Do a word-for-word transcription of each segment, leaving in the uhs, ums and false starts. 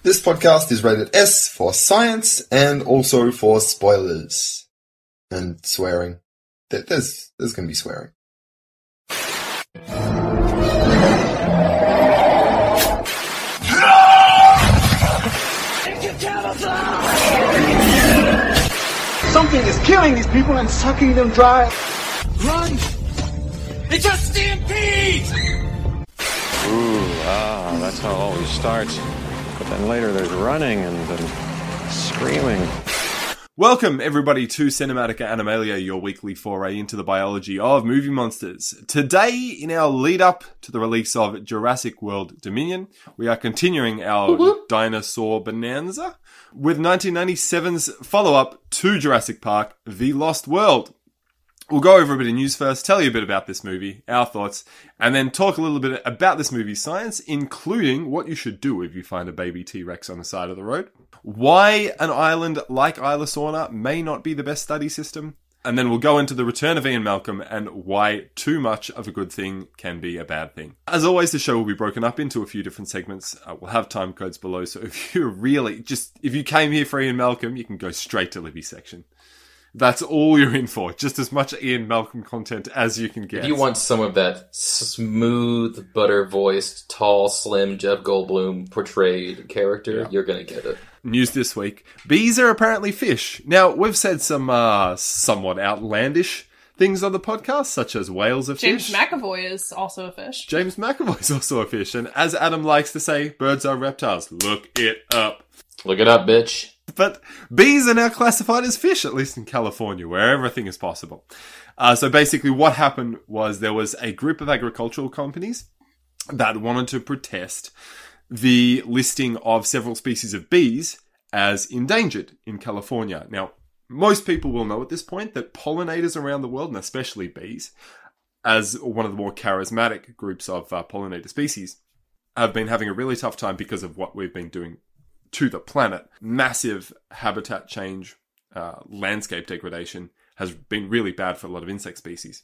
This podcast is rated S for science and also for spoilers. And swearing. There's, there's going to be swearing. Something is killing these people and sucking them dry. Run! It's a stampede! Ooh, ah, that's how it always starts. But then later there's running and then screaming. Welcome, everybody, to Cinematica Animalia, your weekly foray into the biology of movie monsters. Today, in our lead-up to the release of Jurassic World Dominion, we are continuing our mm-hmm. dinosaur bonanza with nineteen ninety-seven's follow-up to Jurassic Park, The Lost World. We'll go over a bit of news first, tell you a bit about this movie, our thoughts, and then talk a little bit about this movie's science, including what you should do if you find a baby T-Rex on the side of the road, why an island like Isla Sorna may not be the best study system, and then we'll go into the return of Ian Malcolm and why too much of a good thing can be a bad thing. As always, the show will be broken up into a few different segments. Uh, we'll have time codes below, so if you really, just, if you came here for Ian Malcolm, you can go straight to Libby's section. That's all you're in for. Just as much Ian Malcolm content as you can get. If you want some of that smooth, butter-voiced, tall, slim Jeff Goldblum portrayed character, yeah. You're going to get it. News this week. Bees are apparently fish. Now, we've said some uh, somewhat outlandish things on the podcast, such as whales are James fish. James McAvoy is also a fish. James McAvoy is also a fish. And as Adam likes to say, birds are reptiles. Look it up. Look it up, bitch. But bees are now classified as fish, at least in California, where everything is possible. Uh, so basically what happened was there was a group of agricultural companies that wanted to protest the listing of several species of bees as endangered in California. Now, most people will know at this point that pollinators around the world, and especially bees, as one of the more charismatic groups of uh, pollinator species, have been having a really tough time because of what we've been doing to the planet. Massive habitat change, uh, landscape degradation has been really bad for a lot of insect species.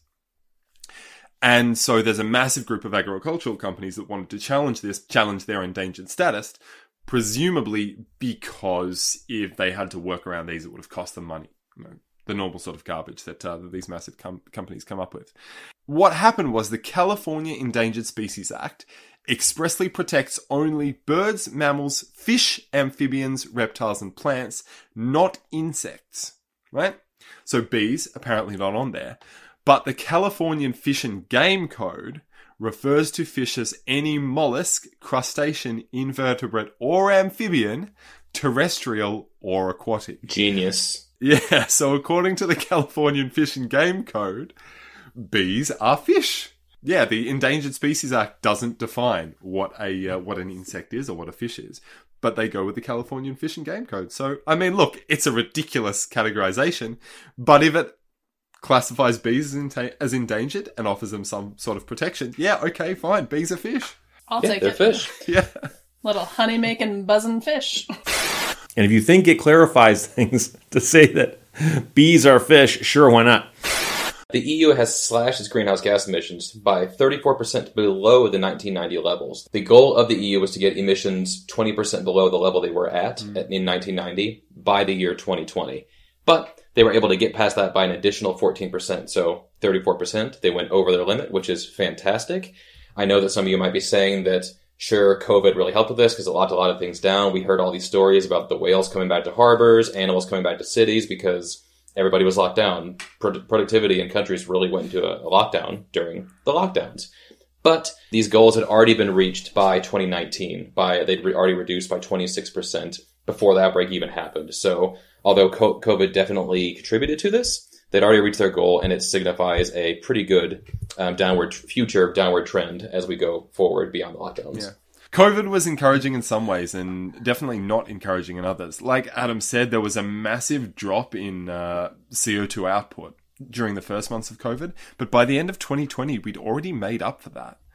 And so there's a massive group of agricultural companies that wanted to challenge this, challenge their endangered status, presumably because if they had to work around these, it would have cost them money. You know, the normal sort of garbage that, uh, that these massive com- companies come up with. What happened was the California Endangered Species Act expressly protects only birds, mammals, fish, amphibians, reptiles, and plants, not insects, right? So bees, apparently not on there. But the Californian Fish and Game Code refers to fish as any mollusk, crustacean, invertebrate, or amphibian, terrestrial or aquatic. Genius. Yeah, so according to the Californian Fish and Game Code, bees are fish. Yeah, the Endangered Species Act doesn't define what a uh, what an insect is or what a fish is, but they go with the Californian Fish and Game Code. So, I mean, look, it's a ridiculous categorization, but if it classifies bees as, enta- as endangered and offers them some sort of protection, yeah, okay, fine, bees are fish. I'll yeah, take they're it. fish. Yeah. Little honey-making, buzzing fish. And if you think it clarifies things to say that bees are fish, sure, why not? The E U has slashed its greenhouse gas emissions by thirty-four percent below the nineteen ninety levels. The goal of the E U was to get emissions twenty percent below the level they were at mm. in nineteen ninety by the year twenty twenty. But they were able to get past that by an additional fourteen percent. So thirty-four percent, they went over their limit, which is fantastic. I know that some of you might be saying that, sure, COVID really helped with this because it locked a lot of things down. We heard all these stories about the whales coming back to harbors, animals coming back to cities because everybody was locked down. Pro- productivity in countries really went into a, a lockdown during the lockdowns. But these goals had already been reached by twenty nineteen. By They'd re- already reduced by twenty-six percent before the outbreak even happened. So although co- COVID definitely contributed to this, they'd already reached their goal, and it signifies a pretty good um, downward future downward trend as we go forward beyond the lockdowns. Yeah. COVID was encouraging in some ways and definitely not encouraging in others. Like Adam said, there was a massive drop in uh, C O two output during the first months of COVID. But by the end of twenty twenty, we'd already made up for that.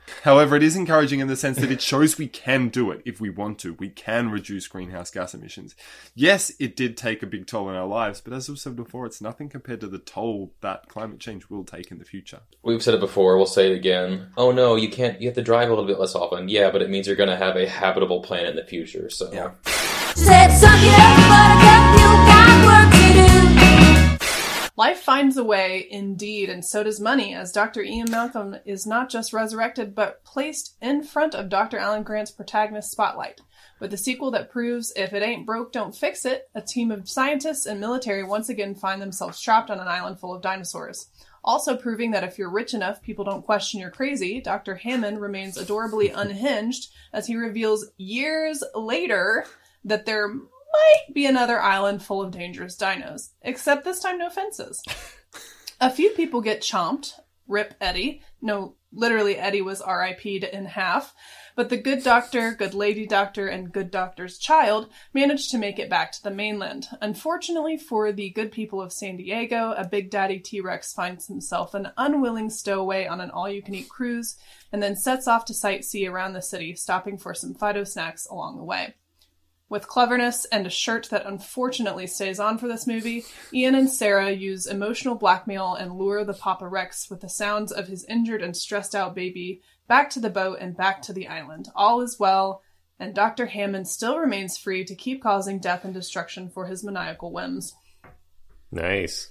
However, it is encouraging in the sense that it shows we can do it if we want to. We can reduce greenhouse gas emissions. Yes, it did take a big toll on our lives, but as we've said before, it's nothing compared to the toll that climate change will take in the future. We've said it before, we'll say it again. Oh no, you can't, you have to drive a little bit less often. Yeah, but it means you're going to have a habitable planet in the future, so. Yeah. Said, suck it up, buttercup, you got work to do. Life finds a way, indeed, and so does money, as Doctor Ian Malcolm is not just resurrected, but placed in front of Doctor Alan Grant's protagonist spotlight. With a sequel that proves, if it ain't broke, don't fix it, a team of scientists and military once again find themselves trapped on an island full of dinosaurs. Also proving that if you're rich enough, people don't question you're crazy, Doctor Hammond remains adorably unhinged, as he reveals years later that there might be another island full of dangerous dinos. Except this time, no fences. A few people get chomped. Rip Eddie. No, literally Eddie was R I P'd in half. But the good doctor, good lady doctor, and good doctor's child managed to make it back to the mainland. Unfortunately for the good people of San Diego, a Big Daddy T-Rex finds himself an unwilling stowaway on an all-you-can-eat cruise, and then sets off to sightsee around the city, stopping for some Fido snacks along the way. With cleverness and a shirt that unfortunately stays on for this movie, Ian and Sarah use emotional blackmail and lure the Papa Rex with the sounds of his injured and stressed out baby back to the boat and back to the island. All is well, and Doctor Hammond still remains free to keep causing death and destruction for his maniacal whims. Nice.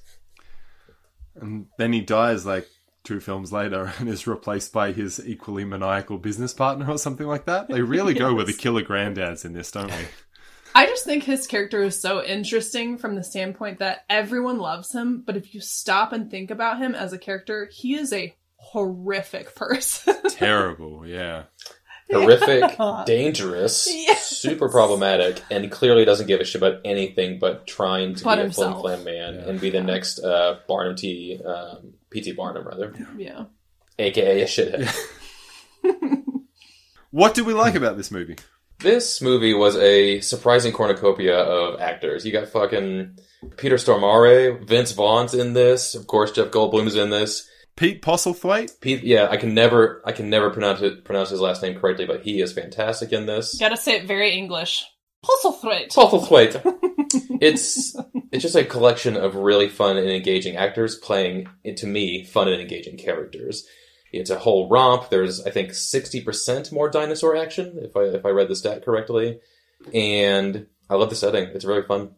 And then he dies like two films later and is replaced by his equally maniacal business partner or something like that. They really yes. go with the killer granddads in this, don't they? I just think his character is so interesting from the standpoint that everyone loves him, but if you stop and think about him as a character, he is a horrific person. Terrible, yeah. Horrific, yeah. dangerous, yes. super problematic, and clearly doesn't give a shit about anything but trying to but be himself. a flim flam man yeah. and be the next uh, Barnum T, um, P T Barnum, rather. Yeah. A K A a shithead. Yeah. What do we like about this movie? This movie was a surprising cornucopia of actors. You got fucking Peter Stormare, Vince Vaughn's in this, of course Jeff Goldblum's in this. Pete Postlethwaite? Pete, yeah, I can never, I can never pronounce it, pronounce his last name correctly, but he is fantastic in this. You gotta say it very English. Postlethwaite. Postlethwaite. It's, it's just a collection of really fun and engaging actors playing, to me, fun and engaging characters. It's a whole romp. There's, I think, sixty percent more dinosaur action, if I if I read the stat correctly. And I love the setting. It's really fun.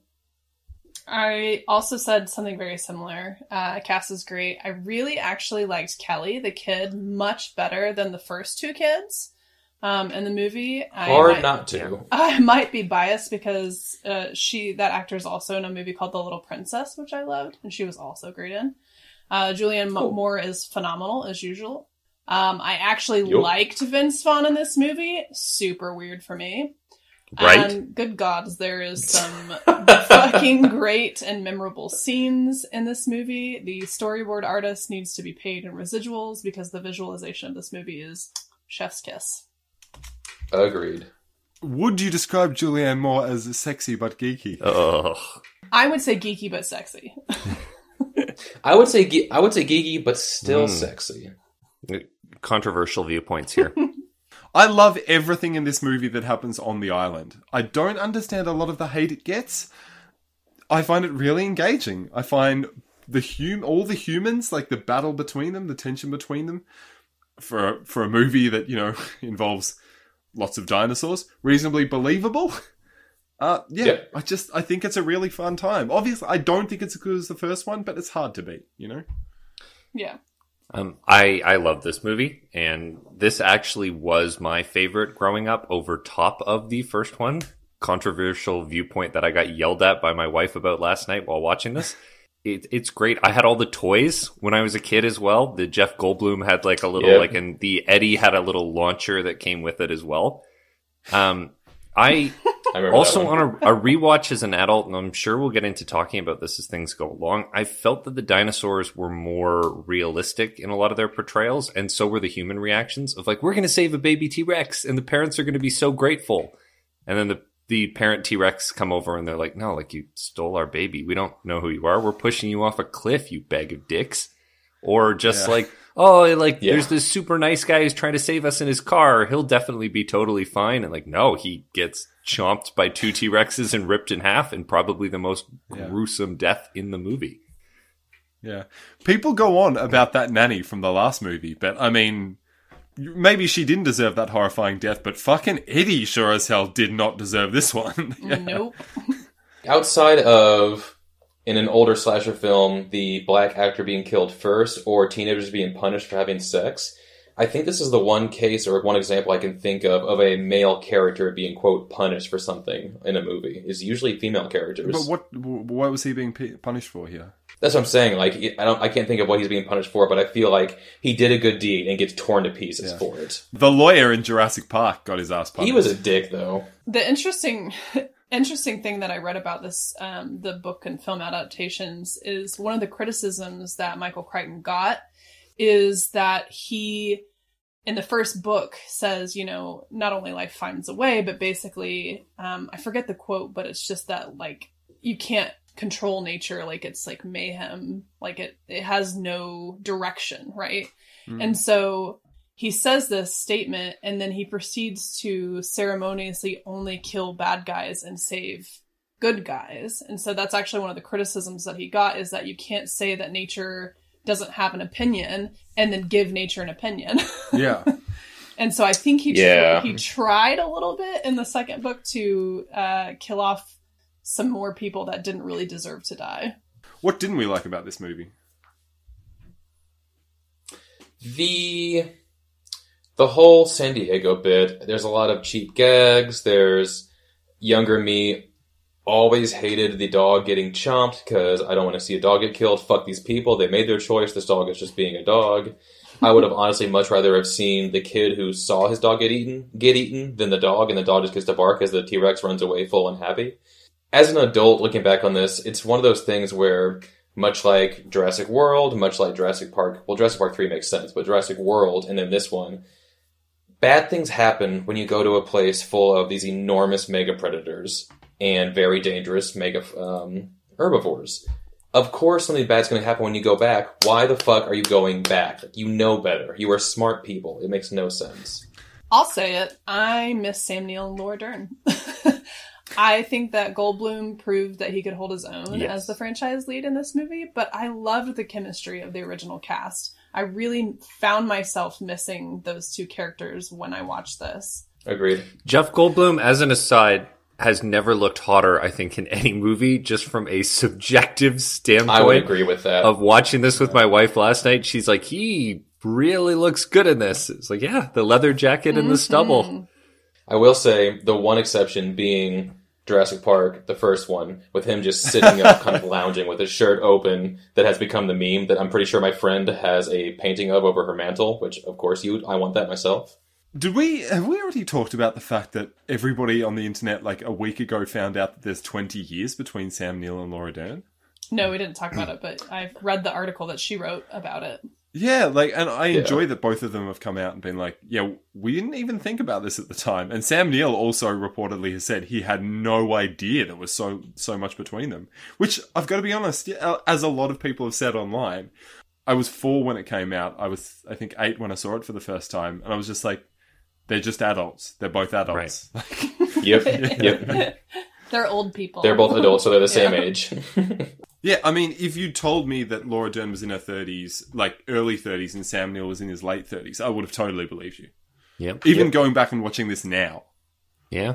I also said something very similar. Uh, cast is great. I really actually liked Kelly, the kid, much better than the first two kids um, in the movie. Hard I might, not to. I might be biased because uh, she that actor is also in a movie called The Little Princess, which I loved, and she was also great in. Uh, Julianne cool. Moore is phenomenal, as usual. Um, I actually yep. liked Vince Vaughn in this movie. Super weird for me. Right? And good gods, there is some fucking great and memorable scenes in this movie. The storyboard artist needs to be paid in residuals because the visualization of this movie is chef's kiss. Agreed. Would you describe Julianne Moore as sexy but geeky? Ugh. I would say geeky but sexy. I would say ge- I would say geeky, but still mm. sexy. Controversial viewpoints here. I love everything in this movie that happens on the island. I don't understand a lot of the hate it gets. I find it really engaging. I find the hum- all the humans, like the battle between them, the tension between them, for for a movie that, you know, involves lots of dinosaurs, reasonably believable. Uh, yeah, yep. I just, I think it's a really fun time. Obviously, I don't think it's as good as the first one, but it's hard to beat, you know? Yeah. Um, I, I love this movie, and this actually was my favorite growing up over top of the first one. Controversial viewpoint that I got yelled at by my wife about last night while watching this. It, it's great. I had all the toys when I was a kid as well. The Jeff Goldblum had like a little, yep. like, and the Eddie had a little launcher that came with it as well. Um, I... I also, on a, a rewatch as an adult, and I'm sure we'll get into talking about this as things go along, I felt that the dinosaurs were more realistic in a lot of their portrayals, and so were the human reactions of like, we're going to save a baby T-Rex, and the parents are going to be so grateful. And then the, the parent T-Rex come over, and they're like, no, like, you stole our baby. We don't know who you are. We're pushing you off a cliff, you bag of dicks. Or just yeah. like, oh, like, Yeah. there's this super nice guy who's trying to save us in his car. He'll definitely be totally fine. And like, no, he gets chomped by two T-Rexes and ripped in half, and probably the most Yeah. gruesome death in the movie. Yeah. People go on about that nanny from the last movie, but I mean, maybe she didn't deserve that horrifying death, but fucking Eddie sure as hell did not deserve this one. Yeah. Nope. Outside of, in an older slasher film, the black actor being killed first, or teenagers being punished for having sex, I think this is the one case or one example I can think of of a male character being, quote, punished for something in a movie. Is usually female characters. But what what was he being p- punished for here? That's what I'm saying. Like, I don't, I can't think of what he's being punished for, but I feel like he did a good deed and gets torn to pieces Yeah. for it. The lawyer in Jurassic Park got his ass punished. He was a dick, though. The interesting interesting thing that I read about this, um, the book and film adaptations, is one of the criticisms that Michael Crichton got is that he, in the first book, says, you know, not only life finds a way, but basically, um, I forget the quote, but it's just that, like, you can't control nature, like it's like mayhem, like it, it has no direction, right? Mm. And so he says this statement, and then he proceeds to ceremoniously only kill bad guys and save good guys. And so that's actually one of the criticisms that he got, is that you can't say that nature doesn't have an opinion and then give nature an opinion. Yeah. And so I think he, Yeah. tr- he tried a little bit in the second book to uh, kill off some more people that didn't really deserve to die. What didn't we like about this movie? The the whole San Diego bit, there's a lot of cheap gags. There's younger me always hated the dog getting chomped because I don't want to see a dog get killed. Fuck these people. They made their choice. This dog is just being a dog. I would have honestly much rather have seen the kid who saw his dog get eaten get eaten than the dog, and the dog just gets to bark as the T-Rex runs away full and happy. As an adult looking back on this, it's one of those things where, much like Jurassic World, much like Jurassic Park, well, Jurassic Park three makes sense, but Jurassic World and then this one, bad things happen when you go to a place full of these enormous mega predators and very dangerous mega um, herbivores. Of course something bad's going to happen when you go back. Why the fuck are you going back? Like, you know better. You are smart people. It makes no sense. I'll say it. I miss Sam Neill and Laura Dern. I think that Goldblum proved that he could hold his own Yes. as the franchise lead in this movie, but I loved the chemistry of the original cast. I really found myself missing those two characters when I watched this. Agreed. Jeff Goldblum, as an aside, has never looked hotter, I think, in any movie, just from a subjective standpoint. I would agree with that. Of watching this with my wife last night, she's like, he really looks good in this. It's like, yeah, the leather jacket and the stubble. I will say, the one exception being Jurassic Park, the first one, with him just sitting up, kind of lounging with his shirt open, that has become the meme that I'm pretty sure my friend has a painting of over her mantle, which, of course, you, I want that myself. Did we, have we already talked about the fact that everybody on the internet, like, a week ago found out that there's twenty years between Sam Neill and Laura Dern? No, we didn't talk about it, but I've read the article that she wrote about it. Yeah, like, and I Yeah. enjoy that both of them have come out and been like, yeah, we didn't even think about this at the time. And Sam Neill also reportedly has said he had no idea there was so so much between them. Which, I've got to be honest, yeah, as a lot of people have said online, I was four when it came out. I was, I think, eight when I saw it for the first time. And I was just like, they're just adults. They're both adults. Right. Yep, yep. They're old people. They're both adults, so they're the same Yeah. age. Yeah, I mean, if you told me that Laura Dern was in her thirties, like early thirties, and Sam Neill was in his late thirties, I would have totally believed you. Yep. Even Yep. going back and watching this now, Yeah.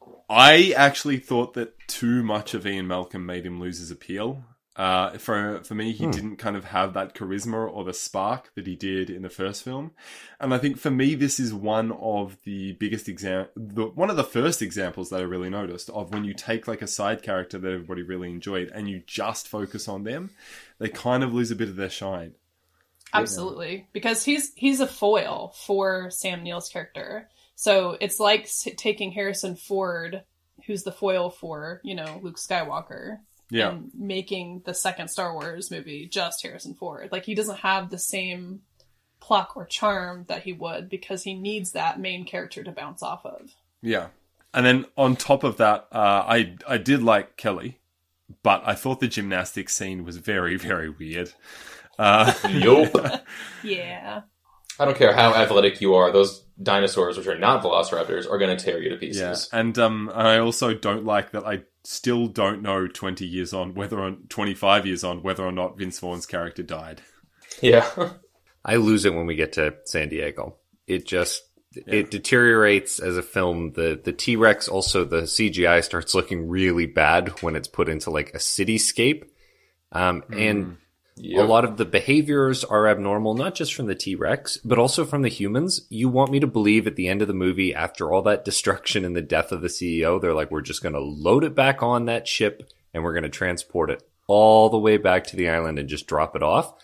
I actually thought that too much of Ian Malcolm made him lose his appeal. Uh, for for me, he Hmm. didn't kind of have that charisma or the spark that he did in the first film. And I think for me, this is one of the biggest exam, the, one of the first examples that I really noticed of when you take like a side character that everybody really enjoyed and you just focus on them, they kind of lose a bit of their shine. Absolutely, because he's he's a foil for Sam Neill's character. So it's like s- taking Harrison Ford, who's the foil for, you know, Luke Skywalker, Yeah. and making the second Star Wars movie just Harrison Ford. Like, he doesn't have the same pluck or charm that he would, because he needs that main character to bounce off of. Yeah. And then on top of that, uh, I I did like Kelly, but I thought the gymnastics scene was very, very weird. Uh, Yup. Yeah. I don't care how athletic you are, those dinosaurs, which are not velociraptors, are going to tear you to yeah, pieces. and um, I also don't like that I still don't know twenty years on, whether or twenty-five years on, whether or not Vince Vaughn's character died. Yeah. I lose it when we get to San Diego. It just it deteriorates as a film. The the T-Rex, also the C G I starts looking really bad when it's put into like a cityscape. Um, and Yep. a lot of the behaviors are abnormal, not just from the T-Rex, but also from the humans. You want me to believe at the end of the movie, after all that destruction and the death of the C E O, they're like, we're just going to load it back on that ship and we're going to transport it all the way back to the island and just drop it off.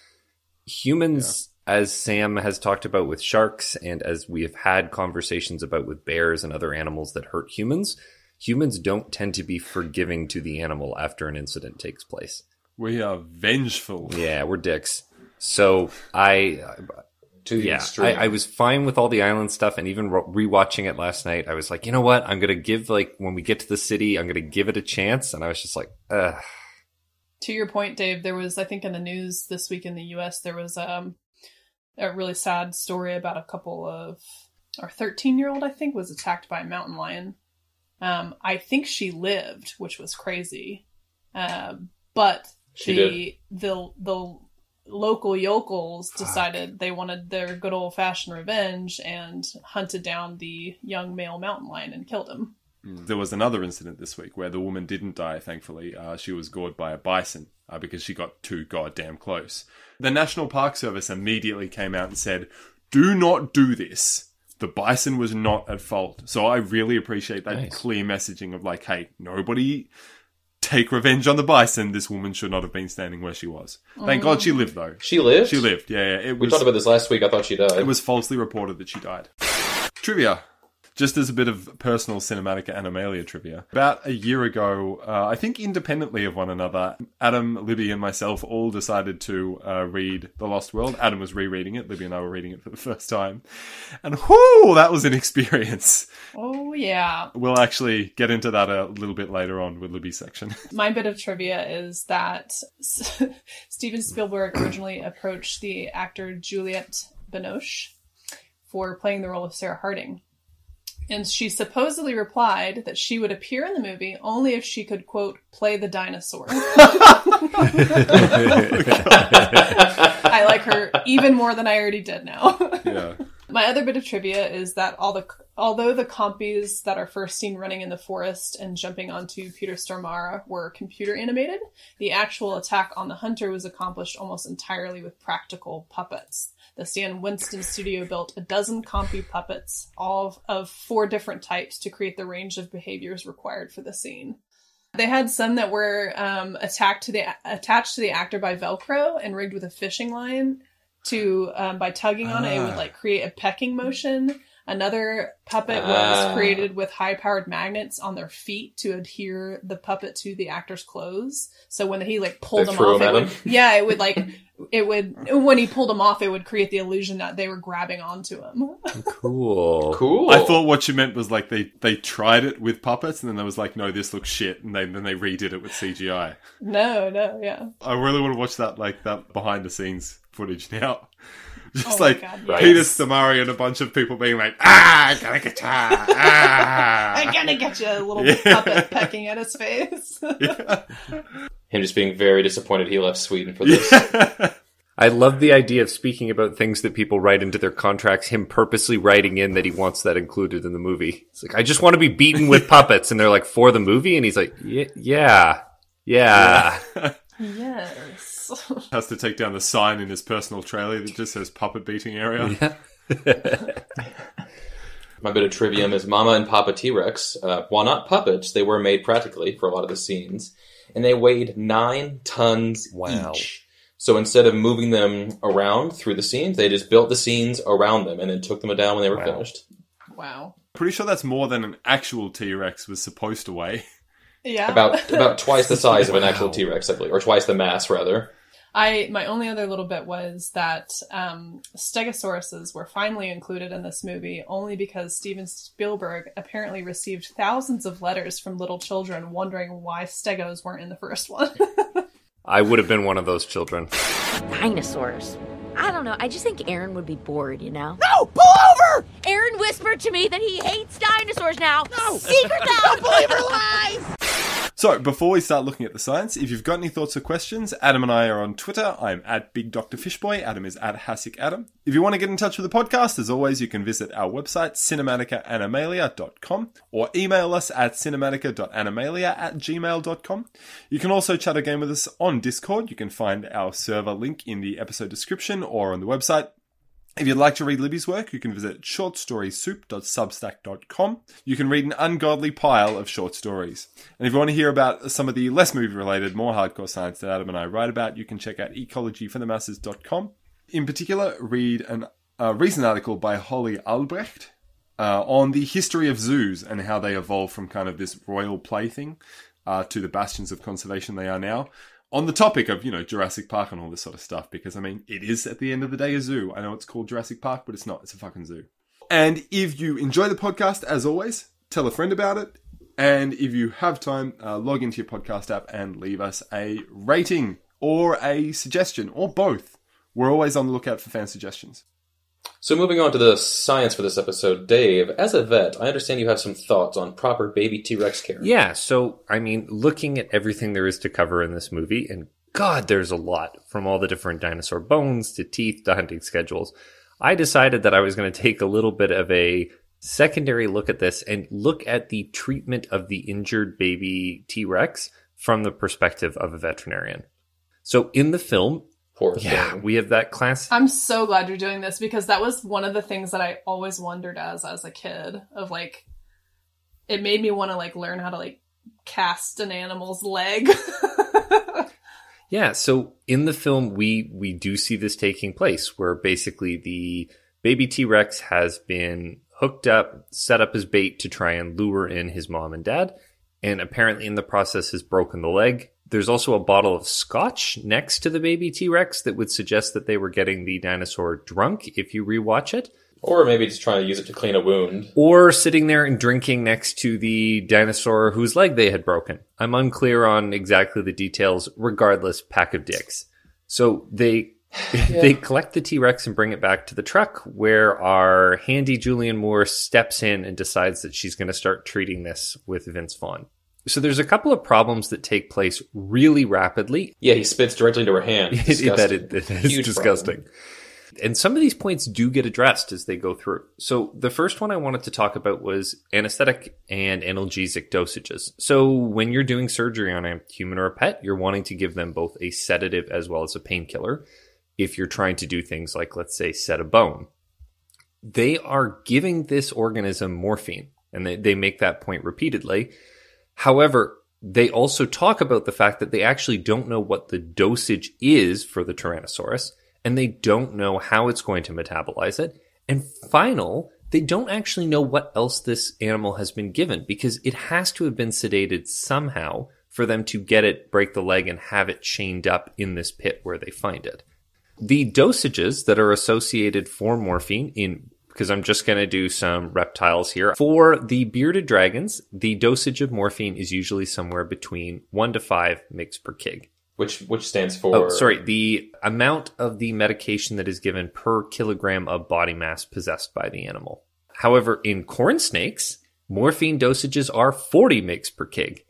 Humans, yeah. as Sam has talked about with sharks, and as we have had conversations about with bears and other animals that hurt humans, humans don't tend to be forgiving to the animal after an incident takes place. We are vengeful. Yeah, we're dicks. So I, To the yeah, I, extreme. I was fine with all the island stuff, and even re- rewatching it last night, I was like, you know what? I'm gonna give like when we get to the city, I'm gonna give it a chance. And I was just like, ugh. To your point, Dave, there was, I think in the news this week in the U S, there was um, a really sad story about a couple of, our thirteen-year-old, I think, was attacked by a mountain lion. Um, I think she lived, which was crazy. Uh, but She the, the the local yokels decided they wanted their good old-fashioned revenge and hunted down the young male mountain lion and killed him. There was another incident this week where the woman didn't die, thankfully. Uh, she was gored by a bison uh, because she got too goddamn close. The National Park Service immediately came out and said, do not do this. The bison was not at fault. So I really appreciate that Nice. clear messaging of like, hey, nobody take revenge on the bison. This woman should not have been standing where she was. Thank God she lived, though. She lived? She lived, yeah. yeah. It We was, talked about this last week. I thought she died. it was falsely reported that she died. Trivia. Just as a bit of personal Cinematica Animalia trivia. About a year ago, uh, I think independently of one another, Adam, Libby, and myself all decided to uh, read The Lost World. Adam was rereading it. Libby and I were reading it for the first time. And whoo, that was an experience. Oh, yeah. We'll actually get into that a little bit later on with Libby's section. My bit of trivia is that Steven Spielberg originally approached the actor Juliette Binoche for playing the role of Sarah Harding. And she supposedly replied that she would appear in the movie only if she could, quote, play the dinosaur. I like her even more than I already did now. Yeah. My other bit of trivia is that all the although the compies that are first seen running in the forest and jumping onto Peter Stormare were computer animated, the actual attack on the hunter was accomplished almost entirely with practical puppets. The Stan Winston studio built a dozen compy puppets, all of, of four different types, to create the range of behaviors required for the scene. They had some that were um, attacked to the attached to the actor by Velcro and rigged with a fishing line. To um, by tugging on it, it would like create a pecking motion. Another puppet was Ah. created with high-powered magnets on their feet to adhere the puppet to the actor's clothes. So when he like pulled They them threw off, him it at would, him? yeah, it would like it would when he pulled them off, it would create the illusion that they were grabbing onto him. Cool. Cool. I thought what you meant was like they, they tried it with puppets and then they was like, no, this looks shit. And they, then they redid it with C G I. no, no, yeah. I really want to watch that, like, that behind the scenes footage now. Just Oh my like God, yes. Peter Stormare and a bunch of people being like, ah, I gotta get ya, ah. I'm gonna get you a little Yeah. puppet pecking at his face. Yeah. Him just being very disappointed he left Sweden for this. Yeah. I love the idea of speaking about things that people write into their contracts, him purposely writing in that he wants that included in the movie. It's like, I just want to be beaten with puppets. And they're like, for the movie? And he's like, "Ye- yeah, yeah. Yes. Has to take down the sign in his personal trailer that just says puppet beating area. My bit of trivia is Mama and Papa T-Rex, uh, while not puppets, they were made practically for a lot of the scenes, and they weighed nine tons Wow. each. So instead of moving them around through the scenes, they just built the scenes around them and then took them down when they were Wow. finished. Wow. Pretty sure that's more than an actual T-Rex was supposed to weigh. Yeah. About about twice the size of an actual Wow. T-Rex, I believe, or twice the mass, rather. I my only other little bit was that um, stegosauruses were finally included in this movie only because Steven Spielberg apparently received thousands of letters from little children wondering why stegos weren't in the first one. I would have been one of those children. Dinosaurs. I don't know. I just think Aaron would be bored, you know? No, pull over! Aaron whispered to me that he hates dinosaurs now. No! Secret now! Don't believe her lies! So, before we start looking at the science, if you've got any thoughts or questions, Adam and I are on Twitter. I'm at Big Doctor Fishboy. Adam is at Hasek Adam. If you want to get in touch with the podcast, as always, you can visit our website, cinematica animalia dot com, or email us at cinematica dot animalia at gmail dot com. You can also chat a game with us on Discord. You can find our server link in the episode description or on the website. If you'd like to read Libby's work, you can visit short story soup dot substack dot com. You can read an ungodly pile of short stories. And if you want to hear about some of the less movie-related, more hardcore science that Adam and I write about, you can check out ecology for the masses dot com. In particular, read an, a recent article by Holly Albrecht uh, on the history of zoos and how they evolved from kind of this royal plaything uh, to the bastions of conservation they are now. On the topic of, you know, Jurassic Park and all this sort of stuff, because, I mean, it is, at the end of the day, a zoo. I know it's called Jurassic Park, but it's not. It's a fucking zoo. And if you enjoy the podcast, as always, tell a friend about it. And if you have time, uh, log into your podcast app and leave us a rating or a suggestion, or both. We're always on the lookout for fan suggestions. So moving on to the science for this episode, Dave, as a vet, I understand you have some thoughts on proper baby T-Rex care. Yeah, so, I mean, looking at everything there is to cover in this movie, and God, there's a lot, from all the different dinosaur bones to teeth to hunting schedules, I decided that I was going to take a little bit of a secondary look at this and look at the treatment of the injured baby T-Rex from the perspective of a veterinarian. So in the film, Poor yeah, thing. we have that class. I'm so glad you're doing this, because that was one of the things that I always wondered as as a kid, of like, it made me want to like learn how to like cast an animal's leg. Yeah, so in the film, we we do see this taking place, where basically the baby T-Rex has been hooked up, set up as bait to try and lure in his mom and dad, and apparently in the process has broken the leg. There's also a bottle of scotch next to the baby T-Rex that would suggest that they were getting the dinosaur drunk if you rewatch it. Or maybe just trying to use it to clean a wound. Or sitting there and drinking next to the dinosaur whose leg they had broken. I'm unclear on exactly the details. Regardless, pack of dicks. So they yeah. they collect the T-Rex and bring it back to the truck, where our handy Julianne Moore steps in and decides that she's going to start treating this with Vince Vaughn. So there's a couple of problems that take place really rapidly. Yeah, he spits directly into her hand. Disgusting. that is, that is Huge disgusting. Problem. And some of these points do get addressed as they go through. So the first one I wanted to talk about was anesthetic and analgesic dosages. So when you're doing surgery on a human or a pet, you're wanting to give them both a sedative as well as a painkiller. If you're trying to do things like, let's say, set a bone, they are giving this organism morphine, and they, they make that point repeatedly. However, they also talk about the fact that they actually don't know what the dosage is for the Tyrannosaurus, and they don't know how it's going to metabolize it. And final, they don't actually know what else this animal has been given, because it has to have been sedated somehow for them to get it, break the leg, and have it chained up in this pit where they find it. The dosages that are associated for morphine in, because I'm just going to do some reptiles here. For the bearded dragons, the dosage of morphine is usually somewhere between one to five mg per kg. Which which stands for... Oh, sorry. The amount of the medication that is given per kilogram of body mass possessed by the animal. However, in corn snakes, morphine dosages are forty mg per kg.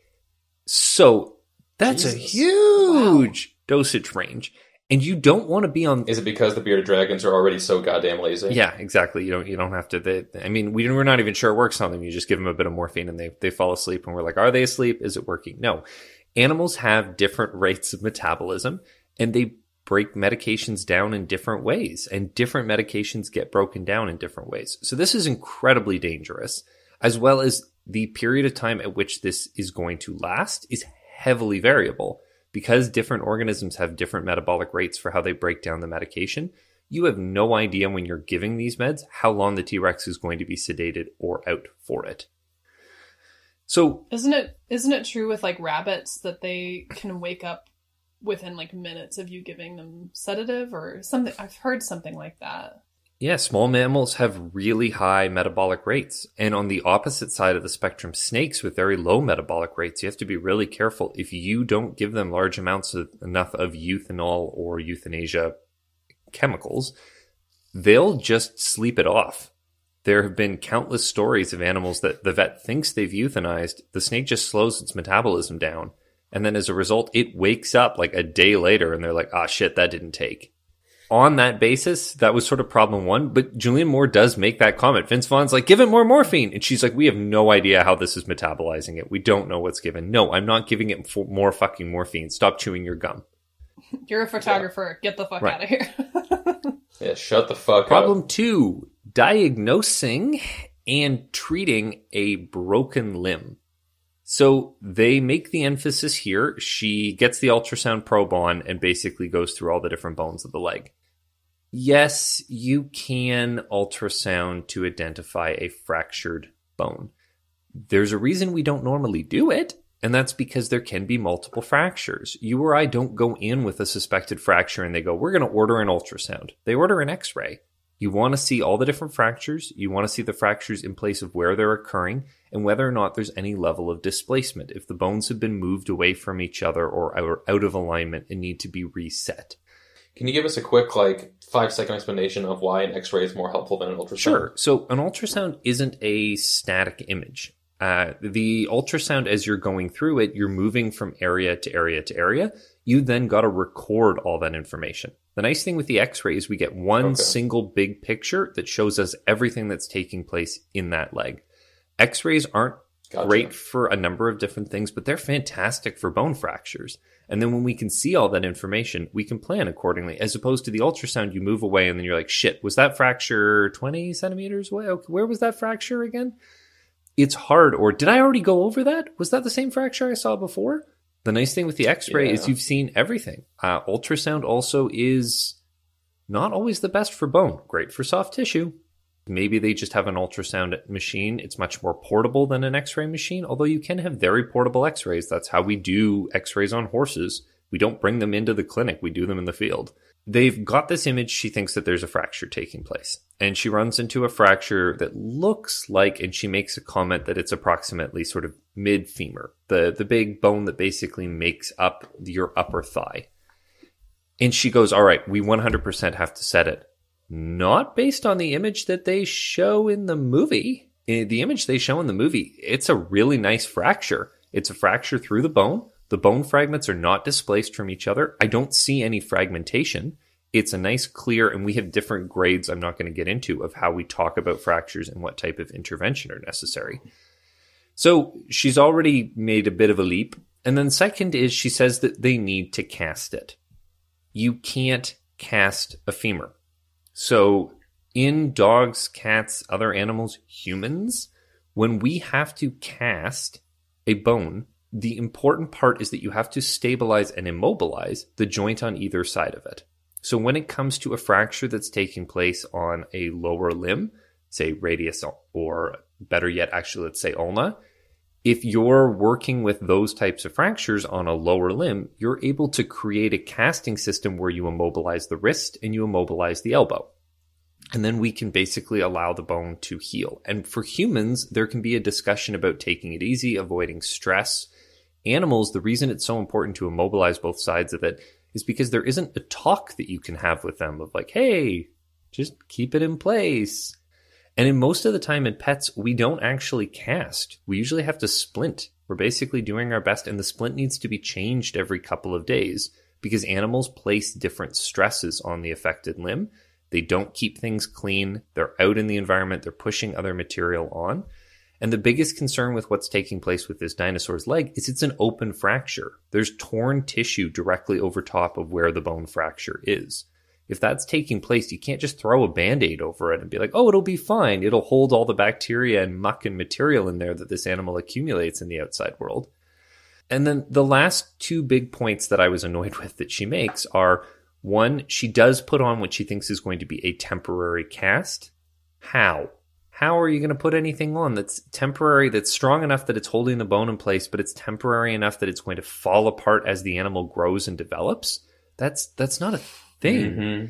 So that's Jesus. a huge wow. dosage range. And you don't want to be on... Is it because the bearded dragons are already so goddamn lazy? Yeah, exactly. You don't you don't have to... They, I mean, we, we're not even sure it works on them. You just give them a bit of morphine and they, they fall asleep. And we're like, are they asleep? Is it working? No. Animals have different rates of metabolism, and they break medications down in different ways. And different medications get broken down in different ways. So this is incredibly dangerous, as well as the period of time at which this is going to last is heavily variable. Because different organisms have different metabolic rates for how they break down the medication, you have no idea when you're giving these meds how long the T-Rex is going to be sedated or out for it. So isn't it isn't it true with like rabbits that they can wake up within like minutes of you giving them sedative or something? I've heard something like that. Yeah, small mammals have really high metabolic rates. And on the opposite side of the spectrum, snakes with very low metabolic rates, you have to be really careful. If you don't give them large amounts of enough of euthanol or euthanasia chemicals, they'll just sleep it off. There have been countless stories of animals that the vet thinks they've euthanized. The snake just slows its metabolism down. And then as a result, it wakes up like a day later and they're like, ah, shit, that didn't take. On that basis, that was sort of problem one. But Julianne Moore does make that comment. Vince Vaughn's like, give it more morphine. And she's like, we have no idea how this is metabolizing it. We don't know what's given. No, I'm not giving it f- more fucking morphine. Stop chewing your gum. You're a photographer. Yeah. Get the fuck Right. out of here. Yeah, shut the fuck Problem up. two, diagnosing and treating a broken limb. So they make the emphasis here. She gets the ultrasound probe on and basically goes through all the different bones of the leg. Yes, you can ultrasound to identify a fractured bone. There's a reason we don't normally do it, and that's because there can be multiple fractures. You or I don't go in with a suspected fracture and they go, we're going to order an ultrasound. They order an x-ray. You want to see all the different fractures. You want to see the fractures in place of where they're occurring and whether or not there's any level of displacement. If the bones have been moved away from each other or are out of alignment and need to be reset. Can you give us a quick, like, five-second explanation of why an X-ray is more helpful than an ultrasound? Sure. So an ultrasound isn't a static image. Uh, the ultrasound, as you're going through it, you're moving from area to area to area. You then got to record all that information. The nice thing with the X-ray is we get one Okay. single big picture that shows us everything that's taking place in that leg. X-rays aren't Gotcha. great for a number of different things, but they're fantastic for bone fractures. And then when we can see all that information, we can plan accordingly. As opposed to the ultrasound, you move away and then you're like, shit, was that fracture twenty centimeters away? Okay, where was that fracture again? It's hard. Or did I already go over that? Was that the same fracture I saw before? The nice thing with the X-ray Yeah. is you've seen everything. Uh, ultrasound also is not always the best for bone. Great for soft tissue. Maybe they just have an ultrasound machine. It's much more portable than an X-ray machine, although you can have very portable X-rays. That's how we do X-rays on horses. We don't bring them into the clinic. We do them in the field. They've got this image. She thinks that there's a fracture taking place. And she runs into a fracture that looks like, and she makes a comment that it's approximately sort of mid-femur, the, the big bone that basically makes up your upper thigh. And she goes, all right, we one hundred percent have to set it. Not based on the image that they show in the movie. In the image they show in the movie, it's a really nice fracture. It's a fracture through the bone. The bone fragments are not displaced from each other. I don't see any fragmentation. It's a nice clear, and we have different grades I'm not going to get into of how we talk about fractures and what type of intervention are necessary. So she's already made a bit of a leap. And then second is she says that they need to cast it. You can't cast a femur. So in dogs, cats, other animals, humans, when we have to cast a bone, the important part is that you have to stabilize and immobilize the joint on either side of it. So when it comes to a fracture that's taking place on a lower limb, say radius, or better yet, actually, let's say ulna, if you're working with those types of fractures on a lower limb, you're able to create a casting system where you immobilize the wrist and you immobilize the elbow. And then we can basically allow the bone to heal. And for humans, there can be a discussion about taking it easy, avoiding stress. Animals, the reason it's so important to immobilize both sides of it is because there isn't a talk that you can have with them of like, hey, just keep it in place. And in most of the time in pets, we don't actually cast. We usually have to splint. We're basically doing our best, and the splint needs to be changed every couple of days because animals place different stresses on the affected limb. They don't keep things clean. They're out in the environment. They're pushing other material on. And the biggest concern with what's taking place with this dinosaur's leg is it's an open fracture. There's torn tissue directly over top of where the bone fracture is. If that's taking place, you can't just throw a Band-Aid over it and be like, oh, it'll be fine. It'll hold all the bacteria and muck and material in there that this animal accumulates in the outside world. And then the last two big points that I was annoyed with that she makes are, one, she does put on what she thinks is going to be a temporary cast. How? How are you going to put anything on that's temporary, that's strong enough that it's holding the bone in place, but it's temporary enough that it's going to fall apart as the animal grows and develops? That's that's not a thing. Mm-hmm.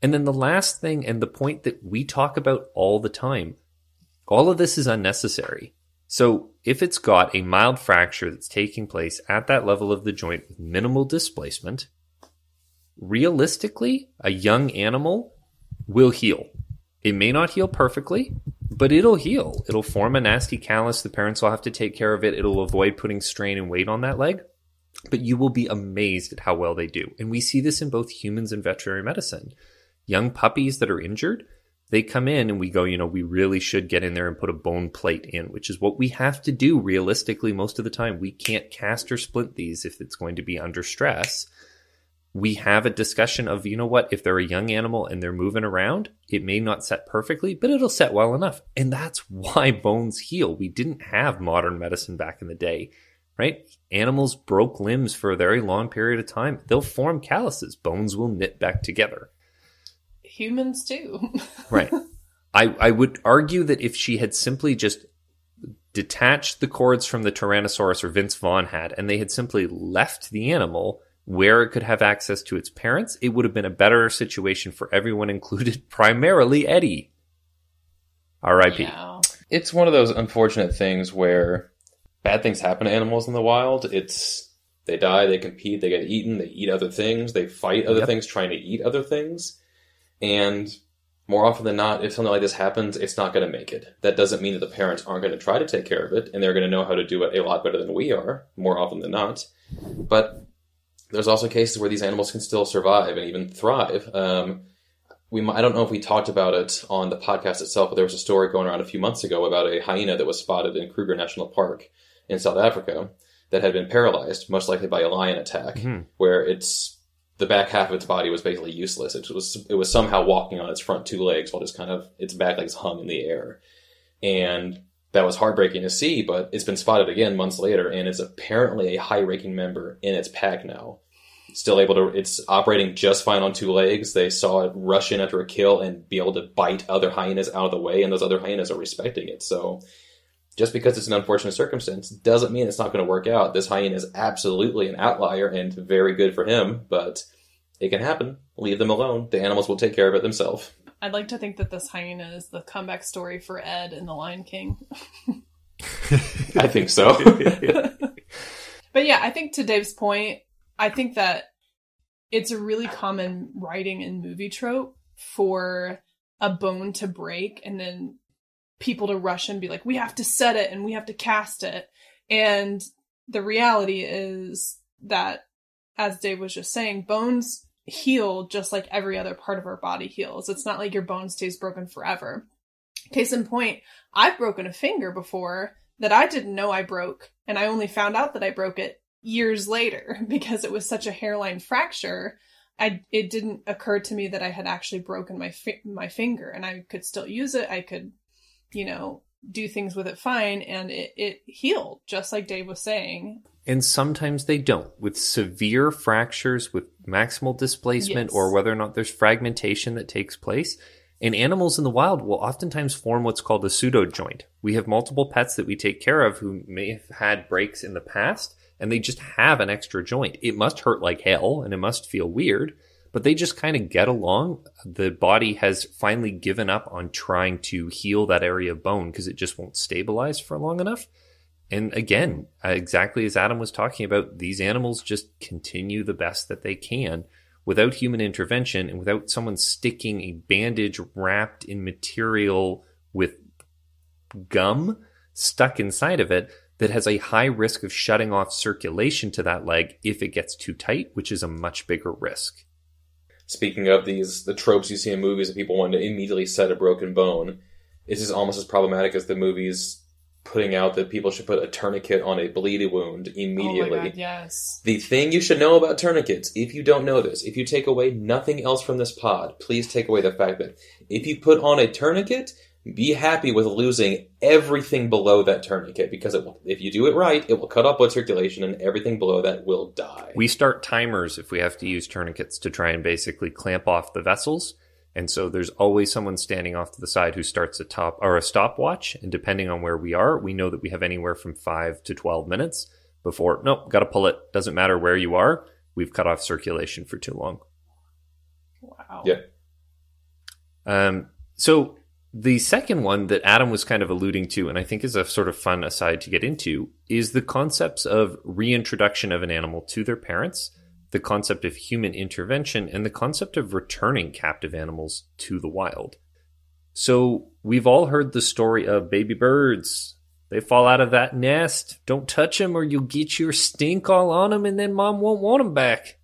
And then the last thing, and the point that we talk about all the time, all of this is unnecessary. So if it's got a mild fracture that's taking place at that level of the joint with minimal displacement, realistically, a young animal will heal. It may not heal perfectly, but it'll heal. It'll form a nasty callus. The parents will have to take care of it. It'll avoid putting strain and weight on that leg. But you will be amazed at how well they do. And we see this in both humans and veterinary medicine. Young puppies that are injured, they come in and we go, you know, we really should get in there and put a bone plate in, which is what we have to do realistically most of the time. We can't cast or splint these if it's going to be under stress. We have a discussion of, you know what, if they're a young animal and they're moving around, it may not set perfectly, but it'll set well enough. And that's why bones heal. We didn't have modern medicine back in the day, right? Animals broke limbs for a very long period of time. They'll form calluses. Bones will knit back together. Humans too. Right. I, I would argue that if she had simply just detached the cords from the Tyrannosaurus or Vince Vaughn had, and they had simply left the animal where it could have access to its parents, it would have been a better situation for everyone, included primarily Eddie. R I P. Yeah. It's one of those unfortunate things where bad things happen to animals in the wild. It's they die, they compete, they get eaten, they eat other things, they fight other Yep. things trying to eat other things. And more often than not, if something like this happens, it's not going to make it. That doesn't mean that the parents aren't going to try to take care of it, and they're going to know how to do it a lot better than we are, more often than not. But there's also cases where these animals can still survive and even thrive. Um, we might, I don't know if we talked about it on the podcast itself, but there was a story going around a few months ago about a hyena that was spotted in Kruger National Park in South Africa that had been paralyzed, most likely by a lion attack, Mm-hmm. where it's the back half of its body was basically useless. It was it was somehow walking on its front two legs while just kind of its back legs hung in the air. And that was heartbreaking to see, but it's been spotted again months later, and it's apparently a high-ranking member in its pack now. Still able to, it's operating just fine on two legs. They saw it rush in after a kill and be able to bite other hyenas out of the way, and those other hyenas are respecting it. So just because it's an unfortunate circumstance doesn't mean it's not going to work out. This hyena is absolutely an outlier and very good for him, but it can happen. Leave them alone. The animals will take care of it themselves. I'd like to think that this hyena is the comeback story for Ed in The Lion King. I think so. But yeah, I think to Dave's point, I think that it's a really common writing and movie trope for a bone to break and then people to rush and be like, we have to set it and we have to cast it. And the reality is that, as Dave was just saying, bones heal just like every other part of our body heals. It's not like your bone stays broken forever. Case in point, I've broken a finger before that I didn't know I broke, and I only found out that I broke it years later because it was such a hairline fracture. I it didn't occur to me that I had actually broken my fi- my finger, and I could still use it. I could, you know, do things with it fine, and it, it healed, just like Dave was saying. And sometimes they don't. With severe fractures, with maximal displacement, Yes. or whether or not there's fragmentation that takes place. And animals in the wild will oftentimes form what's called a pseudo joint. We have multiple pets that we take care of who may have had breaks in the past, and they just have an extra joint. It must hurt like hell, and it must feel weird, but they just kind of get along. The body has finally given up on trying to heal that area of bone because it just won't stabilize for long enough. And again, exactly as Adam was talking about, these animals just continue the best that they can without human intervention and without someone sticking a bandage wrapped in material with gum stuck inside of it that has a high risk of shutting off circulation to that leg if it gets too tight, which is a much bigger risk. Speaking of these, the tropes you see in movies of people wanting to immediately set a broken bone, this is almost as problematic as the movies putting out that people should put a tourniquet on a bleeding wound immediately. Oh my God, yes. The thing you should know about tourniquets, if you don't know this, if you take away nothing else from this pod, please take away the fact that if you put on a tourniquet, be happy with losing everything below that tourniquet, because it will, if you do it right, it will cut off blood circulation and everything below that will die. We start timers if we have to use tourniquets to try and basically clamp off the vessels. And so there's always someone standing off to the side who starts a top or a stopwatch. And depending on where we are, we know that we have anywhere from five to twelve minutes before, nope, got to pull it. Doesn't matter where you are. We've cut off circulation for too long. Wow. Yeah. Um, so the second one that Adam was kind of alluding to, and I think is a sort of fun aside to get into, is the concepts of reintroduction of an animal to their parents, the concept of human intervention, and the concept of returning captive animals to the wild. So we've all heard the story of baby birds. They fall out of that nest. Don't touch them or you'll get your stink all on them and then mom won't want them back.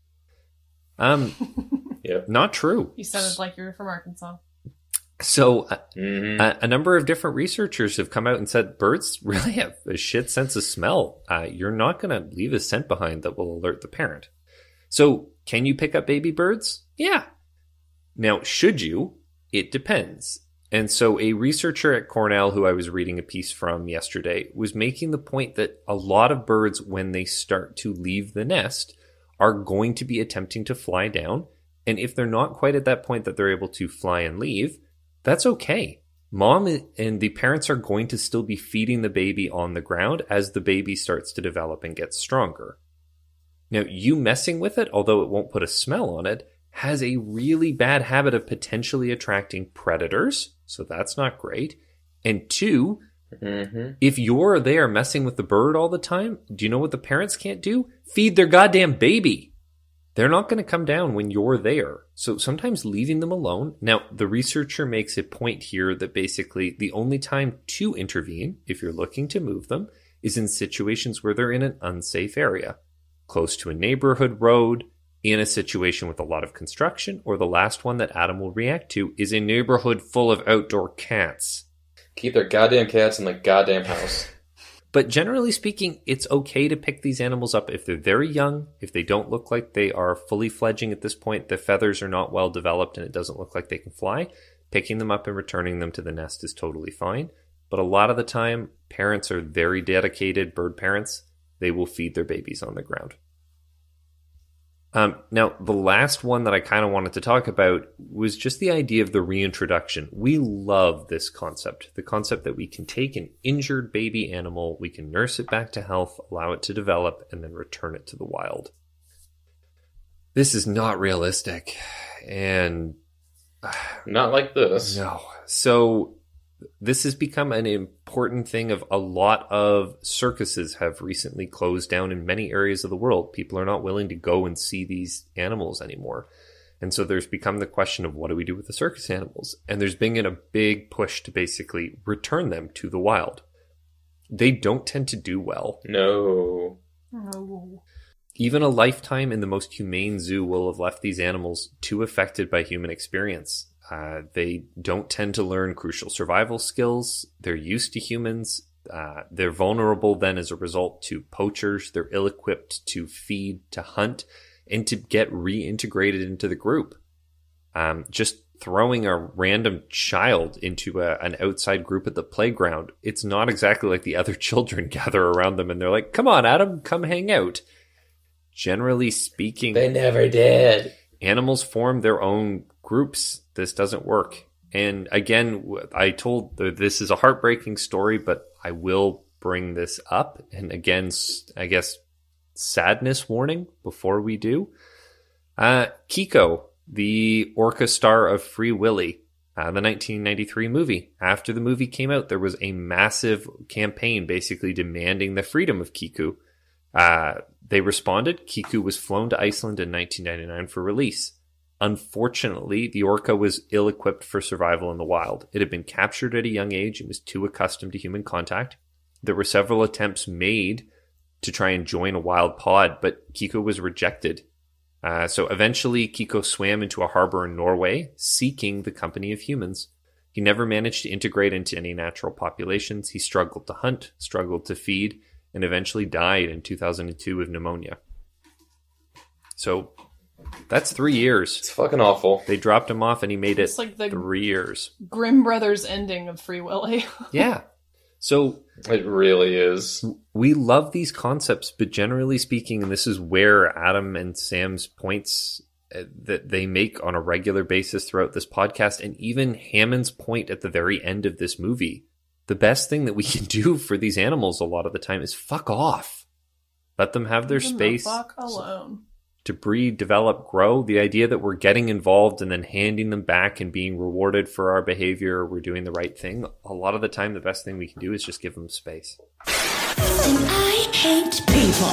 Um, Yep. Not true. You sounded like you were from Arkansas. So uh, Mm-hmm. a, a number of different researchers have come out and said birds really have a shit sense of smell. Uh, you're not going to leave a scent behind that will alert the parent. So can you pick up baby birds? Yeah. Now, should you? It depends. And so a researcher at Cornell who I was reading a piece from yesterday was making the point that a lot of birds, when they start to leave the nest, are going to be attempting to fly down. And if they're not quite at that point that they're able to fly and leave, that's okay. Mom and the parents are going to still be feeding the baby on the ground as the baby starts to develop and get stronger. Now, you messing with it, although it won't put a smell on it, has a really bad habit of potentially attracting predators. So that's not great. And two, Mm-hmm. if you're there messing with the bird all the time, do you know what the parents can't do? Feed their goddamn baby. They're not going to come down when you're there. So sometimes leaving them alone. Now, the researcher makes a point here that basically the only time to intervene, if you're looking to move them, is in situations where they're in an unsafe area, close to a neighborhood road, in a situation with a lot of construction, or the last one that Adam will react to is a neighborhood full of outdoor cats. Keep their goddamn cats in the goddamn house. But generally speaking, it's okay to pick these animals up if they're very young, if they don't look like they are fully fledging at this point, the feathers are not well developed and it doesn't look like they can fly. Picking them up and returning them to the nest is totally fine. But a lot of the time, parents are very dedicated bird parents. They will feed their babies on the ground. Um, now, the last one that I kind of wanted to talk about was just the idea of the reintroduction. We love this concept. The concept that we can take an injured baby animal, we can nurse it back to health, allow it to develop, and then return it to the wild. This is not realistic. And Not like this. no. So this has become an important thing of a lot of circuses have recently closed down in many areas of the world. People are not willing to go and see these animals anymore. And so there's become the question of what do we do with the circus animals? And there's been a big push to basically return them to the wild. They don't tend to do well. No. Oh. Even a lifetime in the most humane zoo will have left these animals too affected by human experience. Uh, they don't tend to learn crucial survival skills. They're used to humans. Uh, they're vulnerable then as a result to poachers. They're ill-equipped to feed, to hunt, and to get reintegrated into the group. Um, just throwing a random child into a, an outside group at the playground, it's not exactly like the other children gather around them and they're like, come on, Adam, come hang out. Generally speaking, They never did. animals form their own groups. This doesn't work. And again, I told this is a heartbreaking story, but I will bring this up. And again, I guess sadness warning before we do. Uh, Kiko, the orca star of Free Willy, uh, the nineteen ninety-three movie. After the movie came out, there was a massive campaign basically demanding the freedom of Kiku. Uh, they responded. Kiku was flown to Iceland in nineteen ninety-nine for release. Unfortunately, the orca was ill-equipped for survival in the wild. It had been captured at a young age and was too accustomed to human contact. There were several attempts made to try and join a wild pod, but Kiko was rejected. Uh, so eventually, Kiko swam into a harbor in Norway, seeking the company of humans. He never managed to integrate into any natural populations. He struggled to hunt, struggled to feed, and eventually died in two thousand two of pneumonia. So that's three years. It's fucking awful. They dropped him off and he made it It's like the three years. Grimm Brothers ending of Free Willy. Yeah. So It really is. we love these concepts, but generally speaking, and this is where Adam and Sam's points uh, that they make on a regular basis throughout this podcast, and even Hammond's point at the very end of this movie, the best thing that we can do for these animals a lot of the time is fuck off. Let them have their Leave them the space fuck alone. to breed, develop, grow. The idea that we're getting involved and then handing them back and being rewarded for our behavior, we're doing the right thing. A lot of the time, the best thing we can do is just give them space. And I hate people.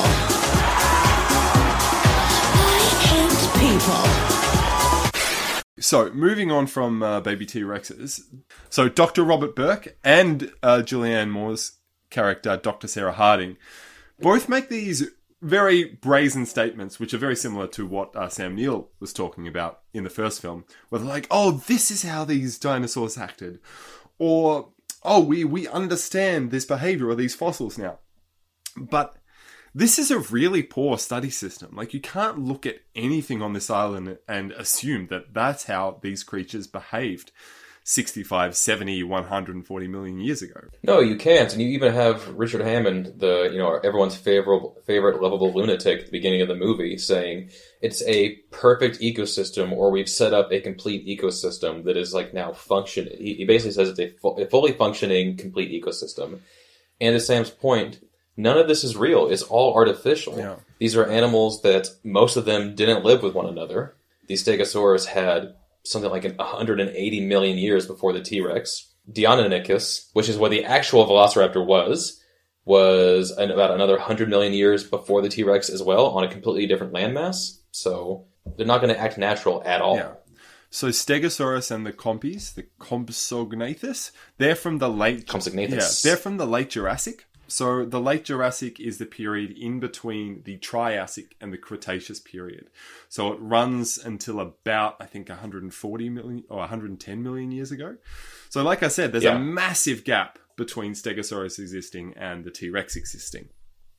I hate people. So, moving on from uh, baby T-Rexes. So, Doctor Robert Burke and uh, Julianne Moore's character, Doctor Sarah Harding, both make these very brazen statements, which are very similar to what uh, Sam Neill was talking about in the first film, where they're like, oh, this is how these dinosaurs acted. Or, oh, we, we understand this behavior of these fossils now. But this is a really poor study system. Like, you can't look at anything on this island and assume that that's how these creatures behaved sixty-five, seventy, one hundred forty million years ago. No, you can't. And you even have Richard Hammond, the you know everyone's favorite, favorite lovable lunatic at the beginning of the movie, saying it's a perfect ecosystem, or we've set up a complete ecosystem that is like now functioning. He, he basically says it's a, fu- a fully functioning, complete ecosystem. And to Sam's point, none of this is real. It's all artificial. Yeah. These are animals that most of them didn't live with one another. These Stegosaurus had something like one hundred eighty million years before the T-Rex. Deinonychus, which is what the actual Velociraptor was, was an, about another one hundred million years before the T-Rex as well, on a completely different landmass. So they're not going to act natural at all. Yeah. So Stegosaurus and the Compies, the Compsognathus, they're from the late... Compsognathus. Yeah, they're from the late Jurassic. So the late Jurassic is the period in between the Triassic and the Cretaceous period. So it runs until about, I think, one hundred forty million or one hundred ten million years ago. So like I said, there's Yeah. a massive gap between Stegosaurus existing and the T-Rex existing.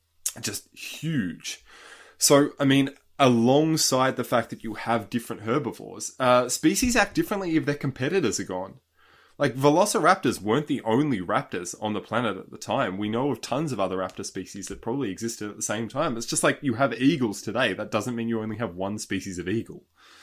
Just huge. So, I mean, alongside the fact that you have different herbivores, uh, species act differently if their competitors are gone. Like, velociraptors weren't the only raptors on the planet at the time. We know of tons of other raptor species that probably existed at the same time. It's just like you have eagles today. That doesn't mean you only have one species of eagle.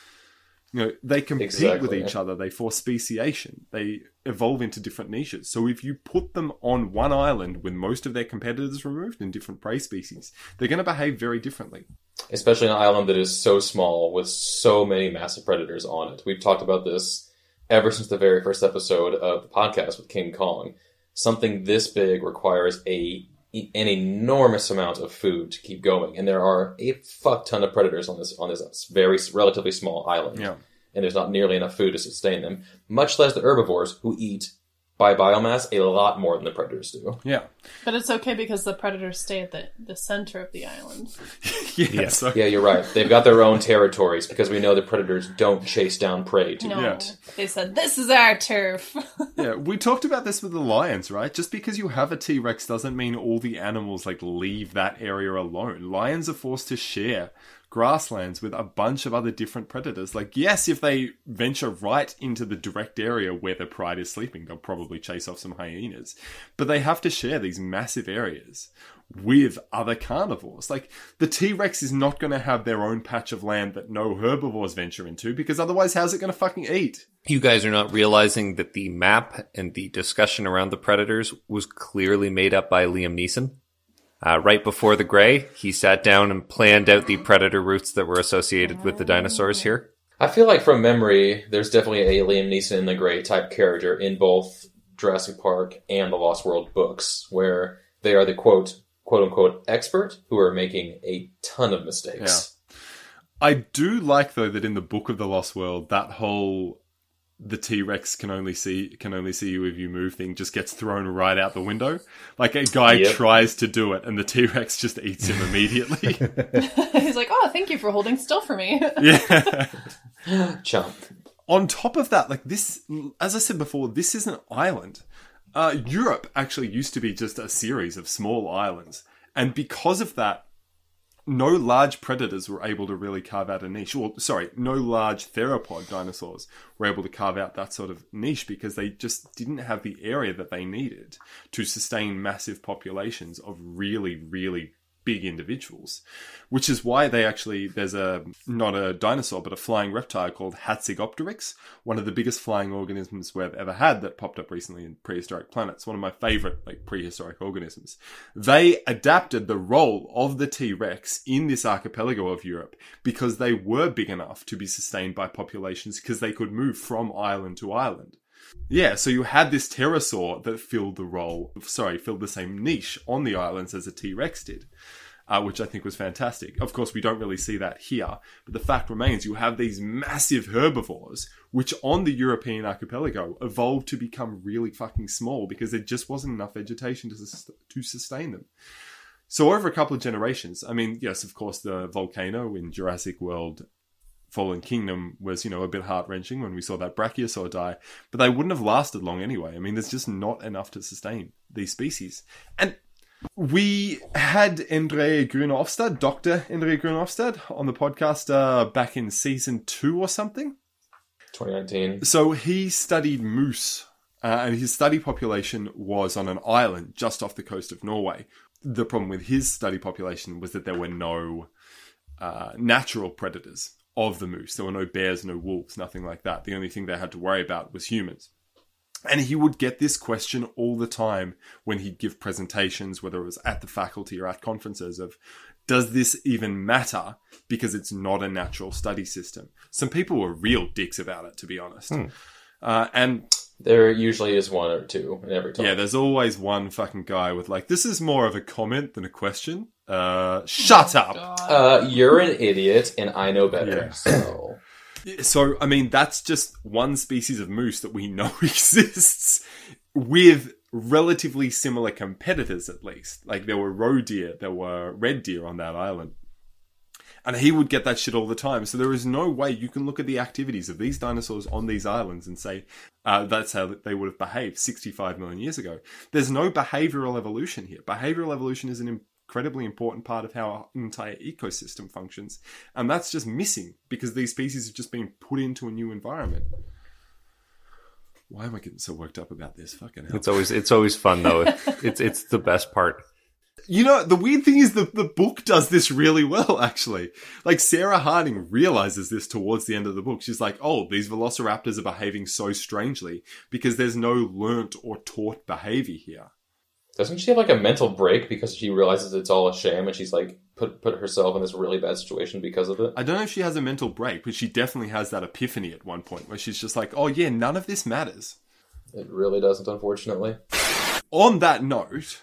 You know, they compete Exactly. with each other. They force speciation. They evolve into different niches. So if you put them on one island with most of their competitors removed and different prey species, they're going to behave very differently. Especially an island that is so small with so many massive predators on it. We've talked about this ever since the very first episode of the podcast with King Kong. Something this big requires a an enormous amount of food to keep going, and there are a fuck ton of predators on this on this very relatively small island. Yeah. And there's not nearly enough food to sustain them, much less the herbivores who eat by biomass a lot more than the predators do. Yeah. But it's okay because the predators stay at the, the center of the island. yeah, Yeah. so- Yeah, you're right. They've got their own territories because we know the predators don't chase down prey to No, Yeah. they said, this is our turf. Yeah, we talked about this with the lions, right? Just because you have a T-Rex doesn't mean all the animals, like, leave that area alone. Lions are forced to share grasslands with a bunch of other different predators. Like, yes, if they venture right into the direct area where the pride is sleeping, they'll probably chase off some hyenas. But they have to share these massive areas with other carnivores. Like, the T-Rex is not going to have their own patch of land that no herbivores venture into, because otherwise how's it going to fucking eat? You guys are not realizing that the map and the discussion around the predators was clearly made up by Liam Neeson. Uh, right before The Grey, he sat down and planned out the predator routes that were associated with the dinosaurs here. I feel like from memory, there's definitely a Liam Neeson in the Grey type character in both Jurassic Park and the Lost World books, where they are the quote, quote unquote, expert who are making a ton of mistakes. Yeah. I do like, though, that in the Book of the Lost World, that whole the T-Rex can only see can only see you if you move thing just gets thrown right out the window. Like, a guy Yep. tries to do it and the T-Rex just eats him immediately. He's like, oh, thank you for holding still for me. Yeah. Chump. On top of that, like, this, as I said before, this is an island. Uh, Europe actually used to be just a series of small islands. And because of that, no large predators were able to really carve out a niche. Or, sorry, no large theropod dinosaurs were able to carve out that sort of niche because they just didn't have the area that they needed to sustain massive populations of really, really big individuals, which is why they actually, there's a, not a dinosaur, but a flying reptile called Hatzegopteryx, one of the biggest flying organisms we've ever had that popped up recently in Prehistoric Planets, one of my favorite like prehistoric organisms. They adapted the role of the T-Rex in this archipelago of Europe because they were big enough to be sustained by populations because they could move from island to island. Yeah, so you had this pterosaur that filled the role, sorry, filled the same niche on the islands as a T-Rex did, uh, which I think was fantastic. Of course, we don't really see that here, but the fact remains you have these massive herbivores, which on the European archipelago evolved to become really fucking small because there just wasn't enough vegetation to, sus- to sustain them. So over a couple of generations, I mean, yes, of course, the volcano in Jurassic World Fallen Kingdom was, you know, a bit heart-wrenching when we saw that brachiosaur die, but they wouldn't have lasted long anyway. I mean, there's just not enough to sustain these species. And we had Endre Grunofstad, Doctor Endre Grunofstad, on the podcast uh, back in season two or something. twenty nineteen. So he studied moose, uh, and his study population was on an island just off the coast of Norway. The problem with his study population was that there were no uh, natural predators of the moose. There were no bears, no wolves, nothing like that. The only thing they had to worry about was humans. And he would get this question all the time when he'd give presentations, whether it was at the faculty or at conferences, of, does this even matter because it's not a natural study system? Some people were real dicks about it, to be honest. Hmm. Uh, and there usually is one or two in every talk. Yeah, there's always one fucking guy with like, this is more of a comment than a question. Uh, shut oh, up. God. Uh, you're an idiot and I know better. Yeah. So. so, I mean, that's just one species of moose that we know exists with relatively similar competitors, at least. Like, there were roe deer, there were red deer on that island. And he would get that shit all the time. So there is no way you can look at the activities of these dinosaurs on these islands and say, uh, that's how they would have behaved sixty-five million years ago. There's no behavioral evolution here. Behavioral evolution is an incredibly important part of how our entire ecosystem functions. And that's just missing because these species have just been put into a new environment. Why am I getting so worked up about this? Fucking hell. It's always, it's always fun though. it's, it's the best part. You know, the weird thing is the, the book does this really well, actually. Like, Sarah Harding realizes this towards the end of the book. She's like, oh, these velociraptors are behaving so strangely because there's no learnt or taught behavior here. Doesn't she have, like, a mental break because she realizes it's all a sham and she's, like, put put herself in this really bad situation because of it? I don't know if she has a mental break, but she definitely has that epiphany at one point where she's just like, oh, yeah, none of this matters. It really doesn't, unfortunately. On that note,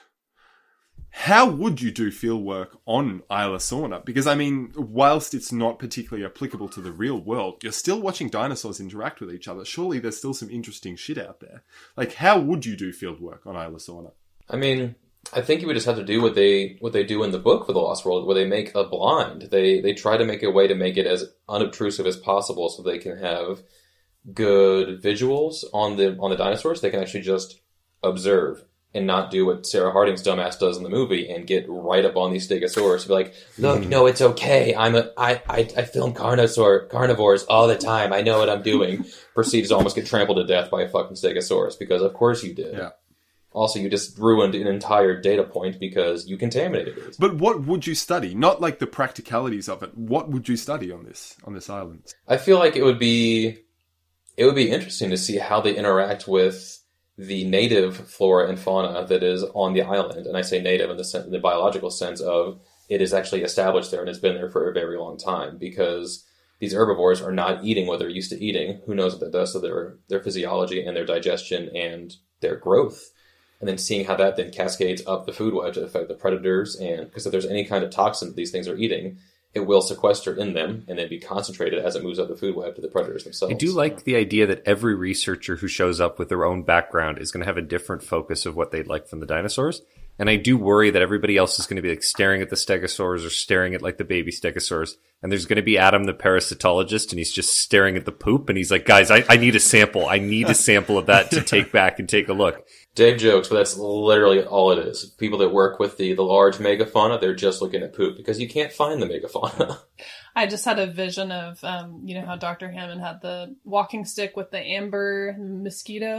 how would you do field work on Isla Sorna? Because, I mean, whilst it's not particularly applicable to the real world, you're still watching dinosaurs interact with each other. Surely there's still some interesting shit out there. Like, how would you do field work on Isla Sorna? I mean, I think you would just have to do what they what they do in the book for The Lost World, where they make a blind. They they try to make a way to make it as unobtrusive as possible so they can have good visuals on the on the dinosaurs. They can actually just observe and not do what Sarah Harding's dumbass does in the movie and get right up on these stegosaurs. Be like, look, no, it's okay. I'm a, I, I, I film carnosaur, carnivores all the time. I know what I'm doing. Proceeds to almost get trampled to death by a fucking stegosaurus because of course you did. Yeah. Also, you just ruined an entire data point because you contaminated it. But what would you study? Not like the practicalities of it. What would you study on this on this island? I feel like it would be it would be interesting to see how they interact with the native flora and fauna that is on the island. And I say native in the, sen- in the biological sense of it is actually established there and it's been there for a very long time because these herbivores are not eating what they're used to eating. Who knows what that does to their, their physiology and their digestion and their growth. And then seeing how that then cascades up the food web to affect the predators. And because if there's any kind of toxin that these things are eating, it will sequester in them and then be concentrated as it moves up the food web to the predators themselves. I do like the idea that every researcher who shows up with their own background is going to have a different focus of what they'd like from the dinosaurs. And I do worry that everybody else is going to be like staring at the stegosaurs or staring at like the baby stegosaurs. And there's going to be Adam, the parasitologist, and he's just staring at the poop. And he's like, guys, I, I need a sample. I need a sample of that to take back and take a look. Dave jokes, but that's literally all it is. People that work with the, the large megafauna, they're just looking at poop because you can't find the megafauna. I just had a vision of, um, you know, how Doctor Hammond had the walking stick with the amber mosquito.